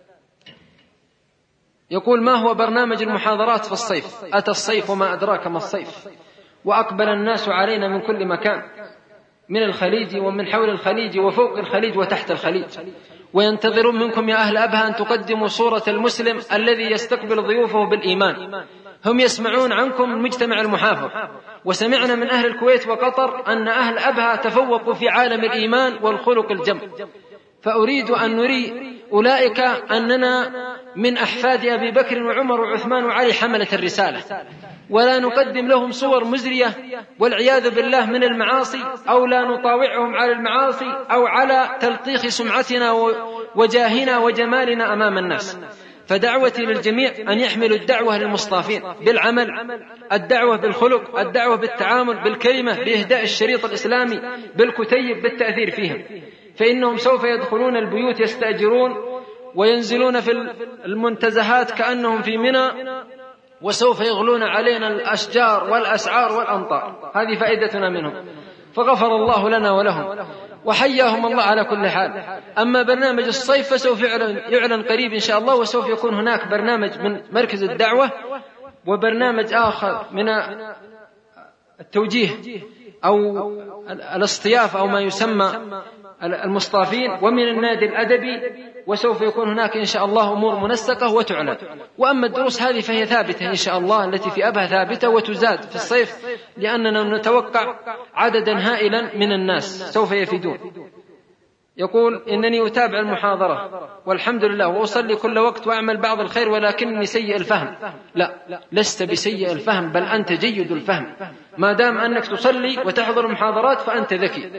يقول ما هو برنامج المحاضرات في الصيف؟ أتى الصيف وما أدراك ما الصيف، وأقبل الناس علينا من كل مكان، من الخليج ومن حول الخليج وفوق الخليج وتحت الخليج، وينتظرون منكم يا أهل أبها أن تقدموا صورة المسلم الذي يستقبل ضيوفه بالإيمان. هم يسمعون عنكم من مجتمع المحافظ، وسمعنا من أهل الكويت وقطر أن أهل أبها تفوقوا في عالم الإيمان والخلق الجم، فأريد أن نري أولئك أننا من أحفاد أبي بكر وعمر وعثمان وعلي حملة الرسالة، ولا نقدم لهم صور مزرية والعياذ بالله من المعاصي، أو لا نطاوعهم على المعاصي أو على تلطيخ سمعتنا وجاهنا وجمالنا أمام الناس. فدعوتي للجميع أن يحملوا الدعوة للمصطافين بالعمل، الدعوة بالخلق، الدعوة بالتعامل، بالكلمة، بإهداء الشريط الإسلامي، بالكتيب، بالتأثير فيهم، فإنهم سوف يدخلون البيوت يستأجرون وينزلون في المنتزهات كأنهم في منى، وسوف يغلون علينا الأشجار والأسعار والأمطار. هذه فائدتنا منهم، فغفر الله لنا ولهم وحياهم الله على كل حال. أما برنامج الصيف فسوف يعلن, يعلن قريب إن شاء الله، وسوف يكون هناك برنامج من مركز الدعوة وبرنامج آخر من التوجيه أو الاصطياف أو ما يسمى المصطافين، ومن النادي الأدبي، وسوف يكون هناك إن شاء الله أمور منسقة وتعلن. وأما الدروس هذه فهي ثابتة إن شاء الله، التي في أبها ثابتة وتزاد في الصيف، لأننا نتوقع عددا هائلا من الناس سوف يفيدون. يقول إنني أتابع المحاضرة والحمد لله وأصلي كل وقت وأعمل بعض الخير ولكنني سيء الفهم. لا، لست بسيء الفهم، بل أنت جيد الفهم. ما دام أنك تصلي وتحضر المحاضرات فأنت ذكي.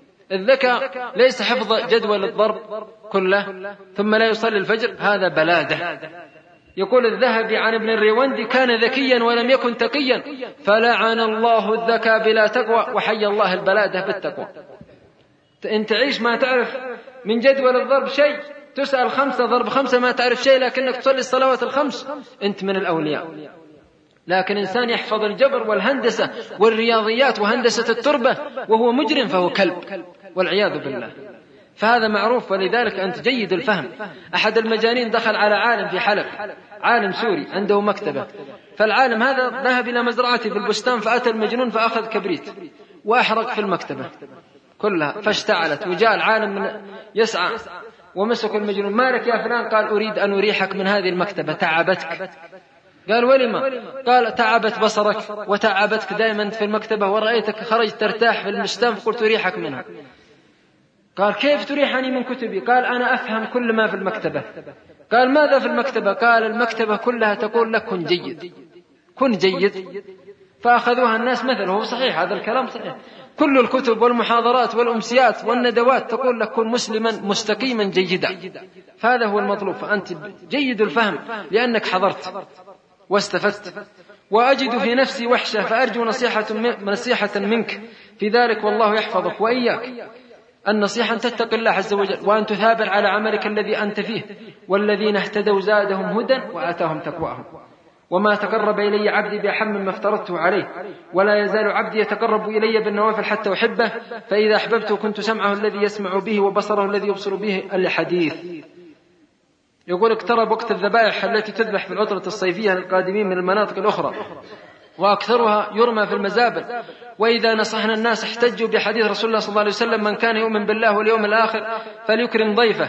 الذكاء ليس حفظ جدول الضرب كله ثم لا يصلي الفجر، هذا بلادة. يقول الذهبي عن ابن الريوندي: كان ذكيا ولم يكن تقيا، فلعن الله الذكاء بلا تقوى وحي الله البلادة بالتقوى. أنت تعيش ما تعرف من جدول الضرب شيء، تسأل خمسة ضرب خمسة ما تعرف شيء، لكنك تصلي الصلوات الخمس، أنت من الأولياء. لكن إنسان يحفظ الجبر والهندسة والرياضيات وهندسة التربة وهو مجرم فهو كلب والعياذ بالله. فهذا معروف، ولذلك أنت جيد الفهم. أحد المجانين دخل على عالم في حلب، عالم سوري عنده مكتبة، فالعالم هذا ذهب إلى مزرعته في البستان، فأتى المجنون فأخذ كبريت وأحرق في المكتبة كلها فاشتعلت، وجاء العالم يسعى ومسك المجنون: مالك يا فلان؟ قال: أريد أن أريحك من هذه المكتبة، تعبتك. قال: ولما؟ قال: تعبت بصرك وتعبتك دائما في المكتبة، ورأيتك خرجت ترتاح في البستان فقلت أريحك منها. قال: كيف تريحني من كتبي؟ قال: أنا أفهم كل ما في المكتبة. قال: ماذا في المكتبة؟ قال: المكتبة كلها تقول لك كن جيد، كن جيد. فأخذوها الناس مثله، هو صحيح، هذا الكلام صحيح. كل الكتب والمحاضرات والأمسيات والندوات تقول لك كن مسلما مستقيما جيدا. فهذا هو المطلوب. فأنت جيد الفهم لأنك حضرت واستفدت. وأجد في نفسي وحشة فأرجو نصيحة, نصيحة منك في ذلك، والله يحفظك وإياك. النصيحة أن تتقي الله عز وجل، وأن تثابر على عملك الذي أنت فيه. والذين اهتدوا زادهم هدى وآتاهم تقواهم. وما تقرب إلي عبدي بأحب مما افترضته عليه، ولا يزال عبدي يتقرب إلي بالنوافل حتى أحبه، فإذا أحببته كنت سمعه الذي يسمع به وبصره الذي يبصر به. الحديث. يقول: اقترب وقت الذبائح التي تذبح في العطلة الصيفية للقادمين من المناطق الأخرى، وأكثرها يرمى في المزابل. وإذا نصحنا الناس احتجوا بحديث رسول الله صلى الله عليه وسلم: من كان يؤمن بالله واليوم الآخر فليكرم ضيفه.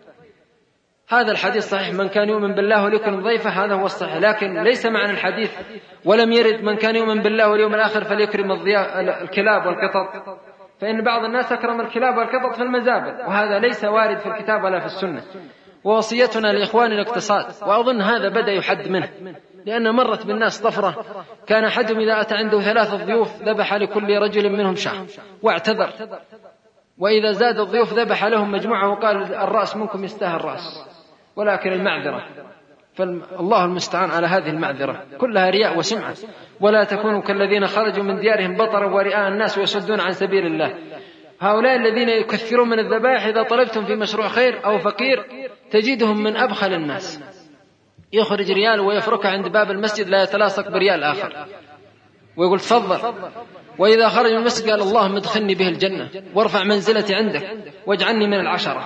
هذا الحديث صحيح، من كان يؤمن بالله وليكرم ضيفه، هذا هو الصحيح. لكن ليس معنى الحديث ولم يرد من كان يؤمن بالله واليوم الآخر فليكرم الكلاب والقطط، فإن بعض الناس أكرم الكلاب والقطط في المزابل، وهذا ليس وارد في الكتاب ولا في السنة. ووصيتنا لإخوان الاقتصاد، وأظن هذا بدأ يحد منه، لأن مرت بالناس طفرة، كان أحدهم إذا أتى عنده ثلاثة ضيوف ذبح لكل رجل منهم شاة واعتذر، وإذا زاد الضيوف ذبح لهم مجموعة وقال: الرأس منكم يستاهل رأس، ولكن المعذرة. فالله المستعان على هذه المعذرة، كلها رياء وسمعة. ولا تكونوا كالذين خرجوا من ديارهم بطرا ورئاء الناس ويصدون عن سبيل الله. هؤلاء الذين يكثرون من الذبائح إذا طلبتم في مشروع خير أو فقير تجدهم من أبخل الناس، يخرج ريال ويفركها عند باب المسجد لا يتلاصق بريال آخر ويقول: تفضل. وإذا خرج من المسجد قال: اللهم ادخلني به الجنة وارفع منزلتي عندك واجعلني من العشرة.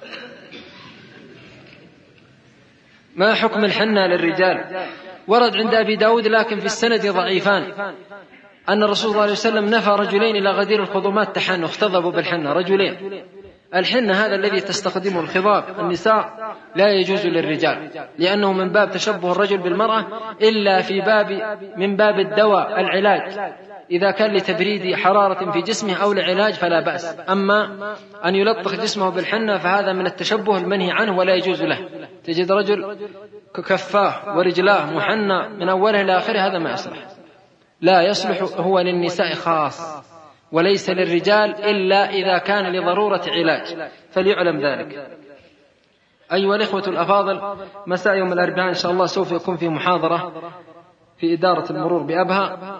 ما حكم الحنة للرجال؟ ورد عند أبي داود لكن في السند ضعيفان أن الرسول صلى الله عليه وسلم نفى رجلين إلى غدير الخضمات تحنوا، اختضبوا بالحنة رجلين. الحنة هذا الذي تستخدمه الخضاب النساء لا يجوز للرجال، لأنه من باب تشبه الرجل بالمرأة، إلا في باب من باب الدواء العلاج، إذا كان لتبريد حرارة في جسمه أو لعلاج فلا بأس. أما أن يلطخ جسمه بالحنة فهذا من التشبه المنهي عنه ولا يجوز له. تجد رجل كفاه ورجلاه محنى من أوله إلى آخره، هذا ما يصلح، لا يصلح، هو للنساء خاص وليس للرجال إلا إذا كان لضرورة علاج، فليعلم ذلك. أيها الإخوة الأفاضل، مساء يوم الأربعاء إن شاء الله سوف يكون في محاضرة في إدارة المرور بأبها،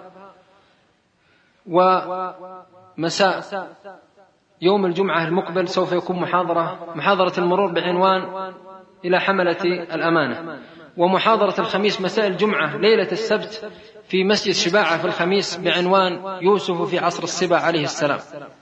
ومساء يوم الجمعة المقبل سوف يكون محاضرة محاضرة المرور بعنوان إلى حملة الأمانة، ومحاضرة الخميس مساء الجمعة ليلة السبت في مسجد شباعة في الخميس بعنوان يوسف في عصر السبع عليه السلام.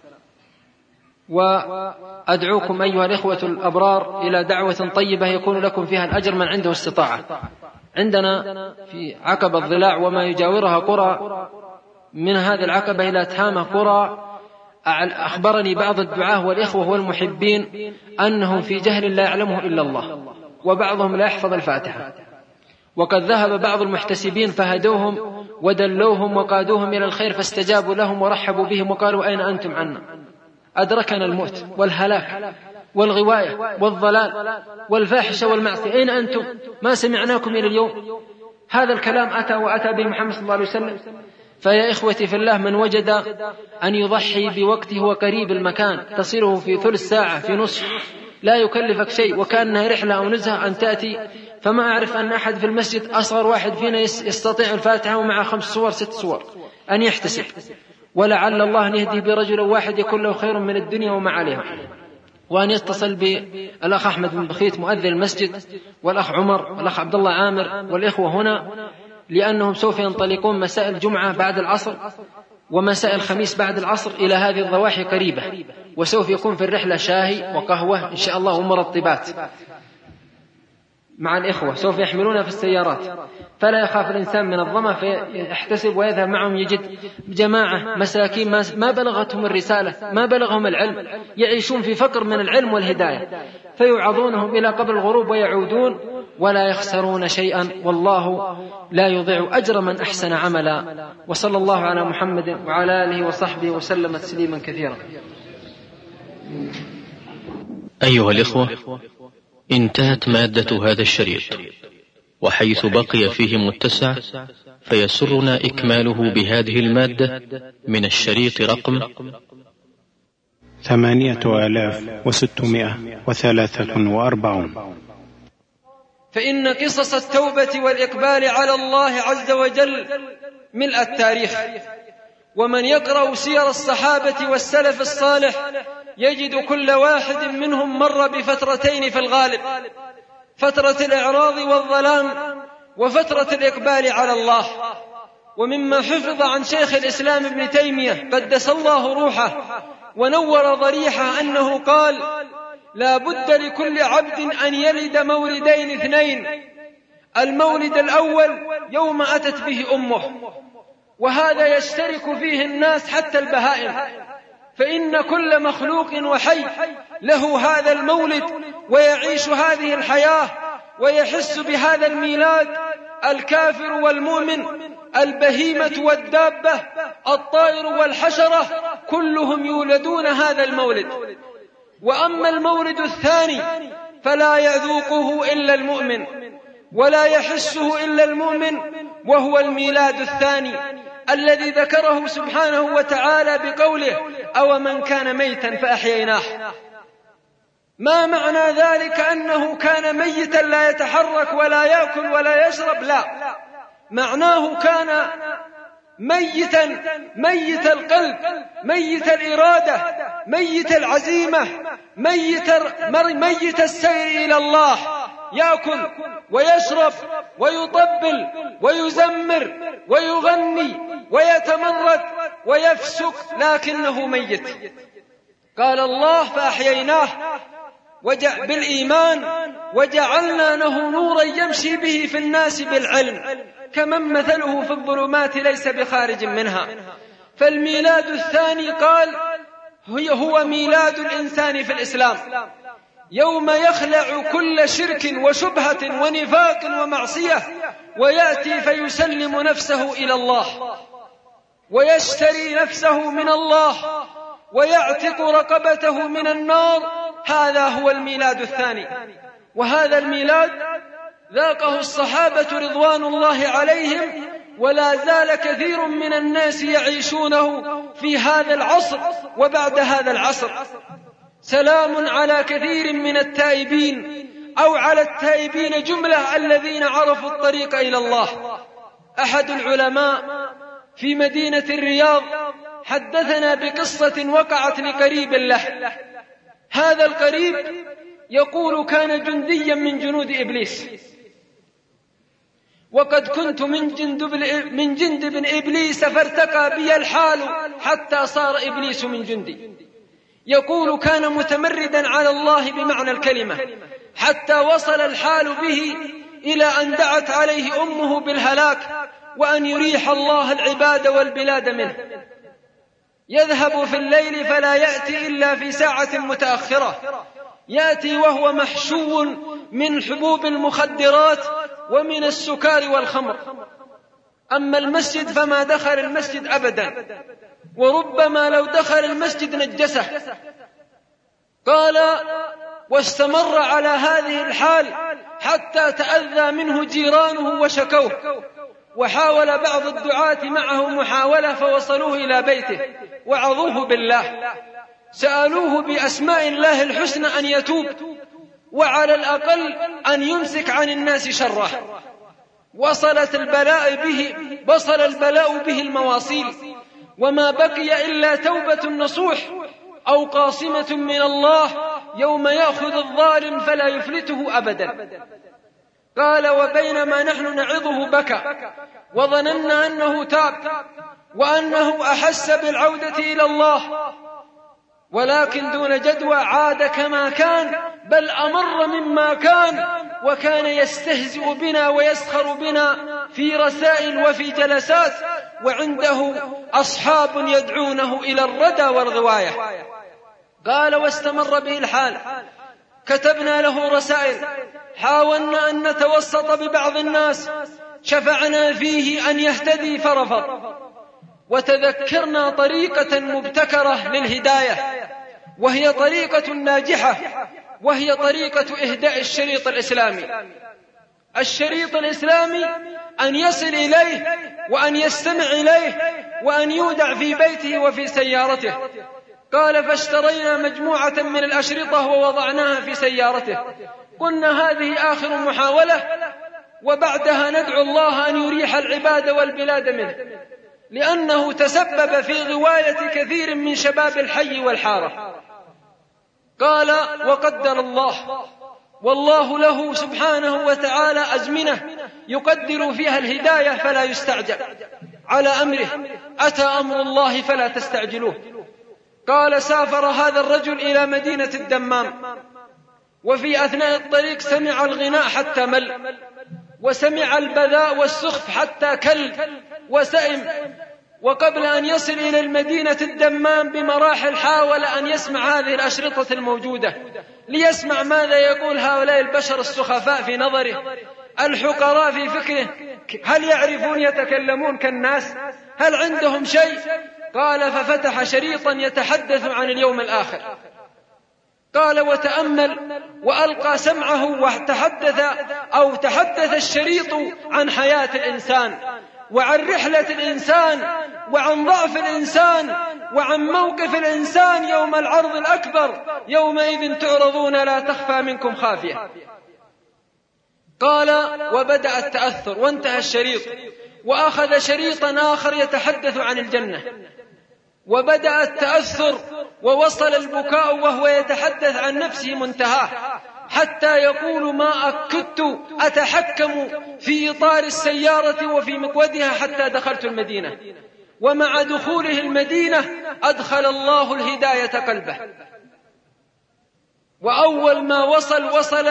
وأدعوكم أيها الإخوة الأبرار إلى دعوة طيبة يكون لكم فيها الأجر من عنده استطاعة. عندنا في عقبة الضلاع وما يجاورها قرى، من هذه العقبة إلى تهامة قرى، أخبرني بعض الدعاة والإخوة والمحبين أنهم في جهل لا يعلمه إلا الله، وبعضهم لا يحفظ الفاتحة، وقد ذهب بعض المحتسبين فهدوهم ودلوهم وقادوهم إلى الخير فاستجابوا لهم ورحبوا بهم وقالوا: أين أنتم عنا؟ أدركنا الموت والهلاك والغواية والضلال والفاحشة والمعصية، أين أنتم؟ ما سمعناكم إلى اليوم. هذا الكلام أتى وأتى به محمد صلى الله عليه وسلم. فيا إخوتي في الله، من وجد أن يضحي بوقته وقريب المكان تصيره في ثلث ساعة في نصف، لا يكلفك شيء، وكأنها رحلة أو نزهة أن تأتي. فما أعرف أن أحد في المسجد أصغر واحد فينا يستطيع الفاتحة ومع خمس صور ست صور أن يحتسب، ولعل الله أن يهدي برجل واحد يكون له خير من الدنيا وما عليها. وأن يتصل بالأخ أحمد بن بخيت مؤذن المسجد، والأخ عمر والأخ عبد الله عامر والإخوة هنا، لأنهم سوف ينطلقون مساء الجمعة بعد العصر ومساء الخميس بعد العصر إلى هذه الضواحي قريبة، وسوف يكون في الرحلة شاي وقهوة إن شاء الله ومرطبات مع الإخوة، سوف يحملونها في السيارات، فلا يخاف الإنسان من الظمأ فيحتسب ويذهب معهم. يجد جماعة مساكين ما بلغتهم الرسالة، ما بلغهم العلم، يعيشون في فقر من العلم والهداية، فيعظونهم إلى قبل الغروب ويعودون ولا يخسرون شيئا، والله لا يضيع أجر من أحسن عملا. وصلى الله على محمد وعلى آله وصحبه وسلم تسليما كثيرا. أيها الإخوة، انتهت مادة هذا الشريط، وحيث بقي فيه متسع فيسرنا إكماله بهذه المادة من الشريط رقم ثمانية آلاف وستمائة وثلاثة وأربعون. فإن قصص التوبة والإقبال على الله عز وجل ملء التاريخ، ومن يقرأ سير الصحابة والسلف الصالح يجد كل واحد منهم مر بفترتين في الغالب، فترة الإعراض والظلام وفترة الإقبال على الله. ومما حفظ عن شيخ الإسلام ابن تيمية قدس الله روحه ونور ضريحه أنه قال: لا بد لكل عبد أن يلد مولدين اثنين، المولد الأول يوم أتت به أمه، وهذا يشترك فيه الناس حتى البهائم، فإن كل مخلوق وحي له هذا المولد ويعيش هذه الحياة ويحس بهذا الميلاد. الكافر والمؤمن، البهيمة والدابة، الطائر والحشرة، كلهم يولدون هذا المولد. وأما المولد الثاني فلا يذوقه إلا المؤمن ولا يحسه إلا المؤمن، وهو الميلاد الثاني الذي ذكره سبحانه وتعالى بقوله: أو من كان ميتا فأحييناه. ما معنى ذلك أنه كان ميتا لا يتحرك ولا يأكل ولا يشرب؟ لا، معناه كان ميتا، ميت القلب، ميت الإرادة، ميت العزيمة، ميت, ميت السير إلى الله، يأكل ويشرب ويطبل ويزمر ويغني ويتمرد ويفسق، لكنه ميت. قال الله: فأحييناه بالإيمان وجعلنا له نورا يمشي به في الناس بالعلم كمن مثله في الظلمات ليس بخارج منها. فالميلاد الثاني قال هو ميلاد الإنسان في الإسلام، يوم يخلع كل شرك وشبهة ونفاق ومعصية ويأتي فيسلم نفسه إلى الله ويشتري نفسه من الله ويعتق رقبته من النار. هذا هو الميلاد الثاني، وهذا الميلاد ذاقه الصحابة رضوان الله عليهم، ولا زال كثير من الناس يعيشونه في هذا العصر وبعد هذا العصر. سلام على كثير من التائبين، أو على التائبين جملة الذين عرفوا الطريق إلى الله. أحد العلماء في مدينة الرياض حدثنا بقصة وقعت لقريب له. هذا القريب يقول كان جنديا من جنود إبليس، وقد كنت من جند من جند بن إبليس فارتقى بي الحال حتى صار إبليس من جندي. يقول كان متمردا على الله بمعنى الكلمة، حتى وصل الحال به إلى أن دعت عليه أمه بالهلاك وأن يريح الله العباد والبلاد منه. يذهب في الليل فلا يأتي إلا في ساعة متأخرة، يأتي وهو محشو من حبوب المخدرات ومن السكار والخمر. أما المسجد فما دخل المسجد أبدا، وربما لو دخل المسجد نجسه. قال: واستمر على هذه الحال حتى تأذى منه جيرانه وشكوه، وحاول بعض الدعاة معه محاولة فوصلوه إلى بيته وعظوه بالله، سألوه بأسماء الله الحسنى أن يتوب، وعلى الأقل أن يمسك عن الناس شره. وصلت البلاء به وصل البلاء به المواصيل، وما بقي إلا توبة نصوح أو قاصمة من الله يوم يأخذ الظالم فلا يفلته أبدا. قال: وبينما نحن نعظه بكى، وظننا أنه تاب وأنه أحس بالعودة إلى الله، ولكن دون جدوى عاد كما كان، بل أمر مما كان، وكان يستهزئ بنا ويسخر بنا في رسائل وفي جلسات، وعنده أصحاب يدعونه إلى الردى والغواية. قال: واستمر به الحال، كتبنا له رسائل، حاولنا أن نتوسط ببعض الناس، شفعنا فيه أن يهتدي فرفض، وتذكرنا طريقة مبتكرة للهداية، وهي طريقة ناجحة، وهي طريقة إهداء الشريط الإسلامي. الشريط الإسلامي أن يصل إليه وأن يستمع إليه وأن يودع في بيته وفي سيارته. قال: فاشترينا مجموعة من الأشرطة ووضعناها في سيارته. قلنا هذه آخر محاولة، وبعدها ندعو الله أن يريح العباد والبلاد منه، لأنه تسبب في غواية كثير من شباب الحي والحارة. قال: وقدر الله، والله له سبحانه وتعالى أزمنة يقدر فيها الهداية فلا يستعجل على أمره، أتى أمر الله فلا تستعجلوه. قال: سافر هذا الرجل إلى مدينة الدمام، وفي أثناء الطريق سمع الغناء حتى مل، وسمع البذاء والسخف حتى كل وسئم، وقبل أن يصل إلى المدينة الدمام بمراحل حاول أن يسمع هذه الأشرطة الموجودة، ليسمع ماذا يقول هؤلاء البشر السخفاء في نظره، الحقراء في فكره، هل يعرفون يتكلمون كالناس؟ هل عندهم شيء؟ قال: ففتح شريطا يتحدث عن اليوم الآخر. قال: وتأمل وألقى سمعه وتحدث أو تحدث الشريط عن حياة الإنسان، وعن رحلة الإنسان، وعن ضعف الإنسان، وعن موقف الإنسان يوم العرض الأكبر، يومئذ تعرضون لا تخفى منكم خافية. قال: وبدأ التأثر، وانتهى الشريط، وأخذ شريطا آخر يتحدث عن الجنة، وبدأ التأثر، ووصل البكاء وهو يتحدث عن نفسه منتهاه، حتى يقول: ما أكدت أتحكم في إطار السيارة وفي مقودها حتى دخلت المدينة، ومع دخوله المدينة أدخل الله الهداية قلبه. وأول ما وصل وصل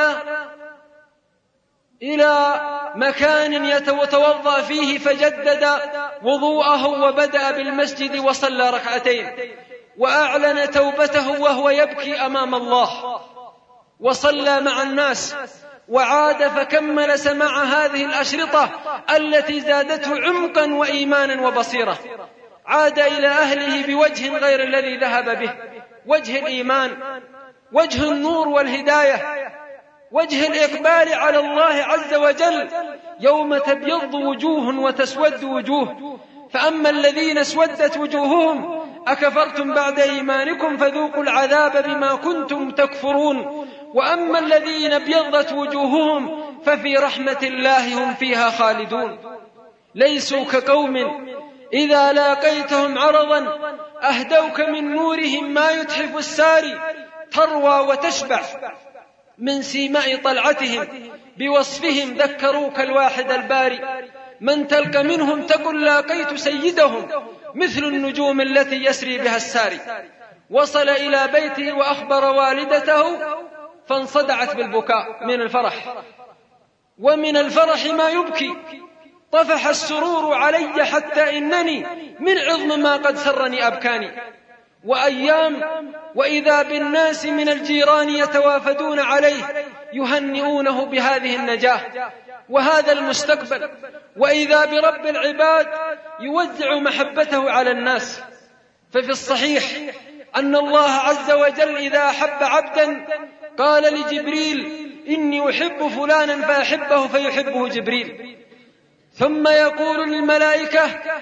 إلى مكان يتوضأ فيه، فجدد وضوءه وبدأ بالمسجد وصلى ركعتين، وأعلن توبته وهو يبكي أمام الله، وصلى مع الناس، وعاد فكمل سماع هذه الأشرطة التي زادته عمقا وإيمانا وبصيرة. عاد إلى أهله بوجه غير الذي ذهب به، وجه الإيمان، وجه النور والهداية، وجه الإقبال على الله عز وجل، يوم تبيض وجوه وتسود وجوه. فأما الذين اسودت وجوههم أكفرتم بعد إيمانكم فذوقوا العذاب بما كنتم تكفرون، وأما الذين ابيضت وجوههم ففي رحمة الله هم فيها خالدون. ليسوا كقوم إذا لاقيتهم عرضا أهدوك من نورهم ما يتحف الساري، تروى وتشبع من سيماء طلعتهم، بوصفهم ذكروك الواحد الباري، من تلك منهم تقل لاقيت سيدهم، مثل النجوم التي يسري بها الساري. وصل إلى بيته وأخبر والدته فانصدعت بالبكاء من الفرح، ومن الفرح ما يبكي، طفح السرور علي حتى إنني من عظم ما قد سرني أبكاني. وأيام وإذا بالناس من الجيران يتوافدون عليه يهنئونه بهذه النجاة وهذا المستقبل، وإذا برب العباد يوزع محبته على الناس. ففي الصحيح أن الله عز وجل إذا أحب عبدا قال لجبريل إني أحب فلانا فأحبه فيحبه جبريل، ثم يقول للملائكة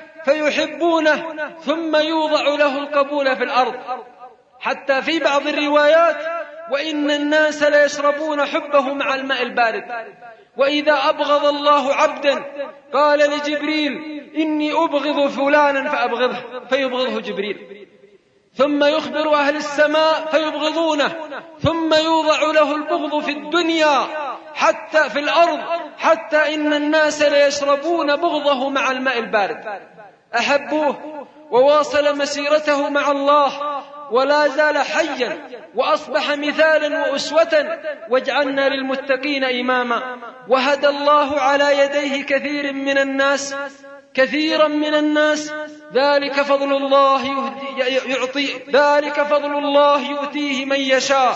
فيحبونه، ثم يوضع له القبول في الأرض. حتى في بعض الروايات وإن الناس ليشربون حبه مع الماء البارد. وإذا أبغض الله عبدا قال لجبريل إني أبغض فلانا فأبغضه فيبغضه جبريل، ثم يخبر أهل السماء فيبغضونه، ثم يوضع له البغض في الدنيا حتى في الأرض، حتى إن الناس ليشربون بغضه مع الماء البارد. أحبوه وواصل مسيرته مع الله ولا زال حيا وأصبح مثالا وأسوة، واجعلنا للمتقين إماما. وهدى الله على يديه كثير من الناس كثيرا من الناس ذلك فضل الله يعطي ذلك فضل الله يؤتيه من يشاء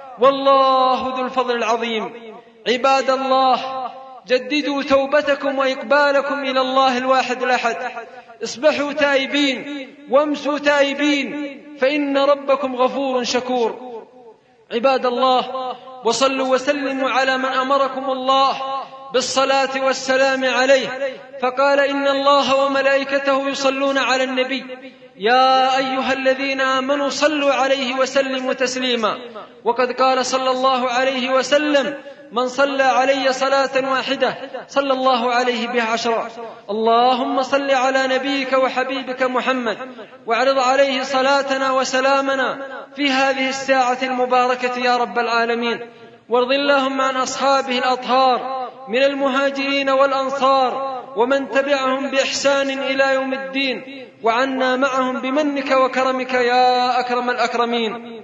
والله ذو الفضل العظيم. عباد الله، جددوا توبتكم وإقبالكم إلى الله الواحد الأحد، اصبحوا تائبين وامسوا تائبين، فإن ربكم غفور شكور. عباد الله، وصلوا وسلموا على من أمركم الله بالصلاة والسلام عليه، فقال إن الله وملائكته يصلون على النبي يا أيها الذين آمنوا صلوا عليه وسلموا تسليما. وقد قال صلى الله عليه وسلم من صلى علي صلاة واحدة صلى الله عليه بها عشرا. اللهم صل على نبيك وحبيبك محمد واعرض عليه صلاتنا وسلامنا في هذه الساعة المباركة يا رب العالمين. وارض اللهم عن أصحابه الأطهار من المهاجرين والأنصار ومن تبعهم بإحسان إلى يوم الدين، وعنا معهم بمنك وكرمك يا أكرم الأكرمين.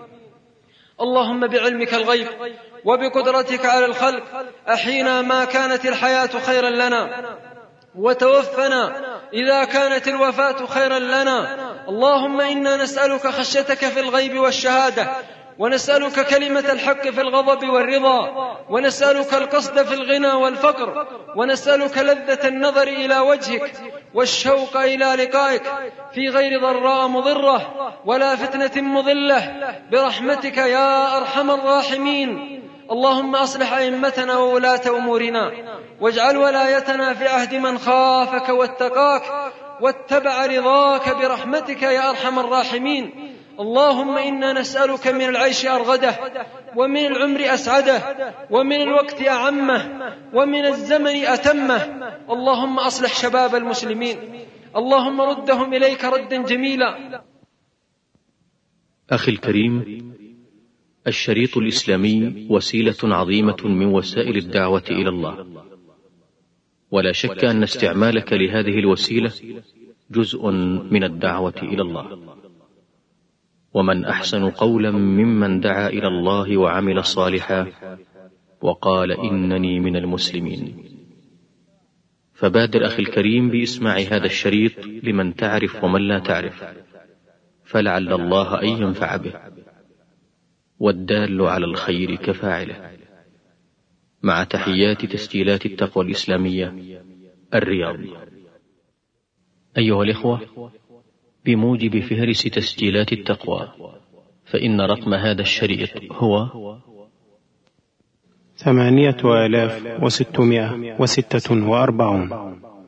اللهم بعلمك الغيب وبقدرتك على الخلق أحينا ما كانت الحياة خيرا لنا، وتوفنا إذا كانت الوفاة خيرا لنا. اللهم إنا نسألك خشيتك في الغيب والشهادة، ونسألك كلمة الحق في الغضب والرضا، ونسألك القصد في الغنى والفقر، ونسألك لذة النظر إلى وجهك والشوق إلى لقائك في غير ضراء مضرة ولا فتنة مضلة برحمتك يا أرحم الراحمين. اللهم أصلح أئمتنا وولاة أمورنا، واجعل ولايتنا في عهد من خافك واتقاك واتبع رضاك برحمتك يا أرحم الراحمين. اللهم إنا نسألك من العيش أرغده، ومن العمر أسعده، ومن الوقت أعمه، ومن الزمن أتمه. اللهم أصلح شباب المسلمين، اللهم ردهم إليك ردا جميلا. أخي الكريم، الشريط الإسلامي وسيلة عظيمة من وسائل الدعوة إلى الله، ولا شك أن استعمالك لهذه الوسيلة جزء من الدعوة إلى الله. ومن أحسن قولا ممن دعا إلى الله وعمل صالحا وقال إنني من المسلمين. فبادر أخي الكريم بإسماع هذا الشريط لمن تعرف ومن لا تعرف، فلعل الله أن ينفع به، والدال على الخير كفاعله. مع تحيات تسجيلات التقوى الإسلامية، الرياض. أيها الإخوة، بموجب فهرس تسجيلات التقوى، فإن رقم هذا الشريط هو ثمانية آلاف وستمائة وستة وأربعون.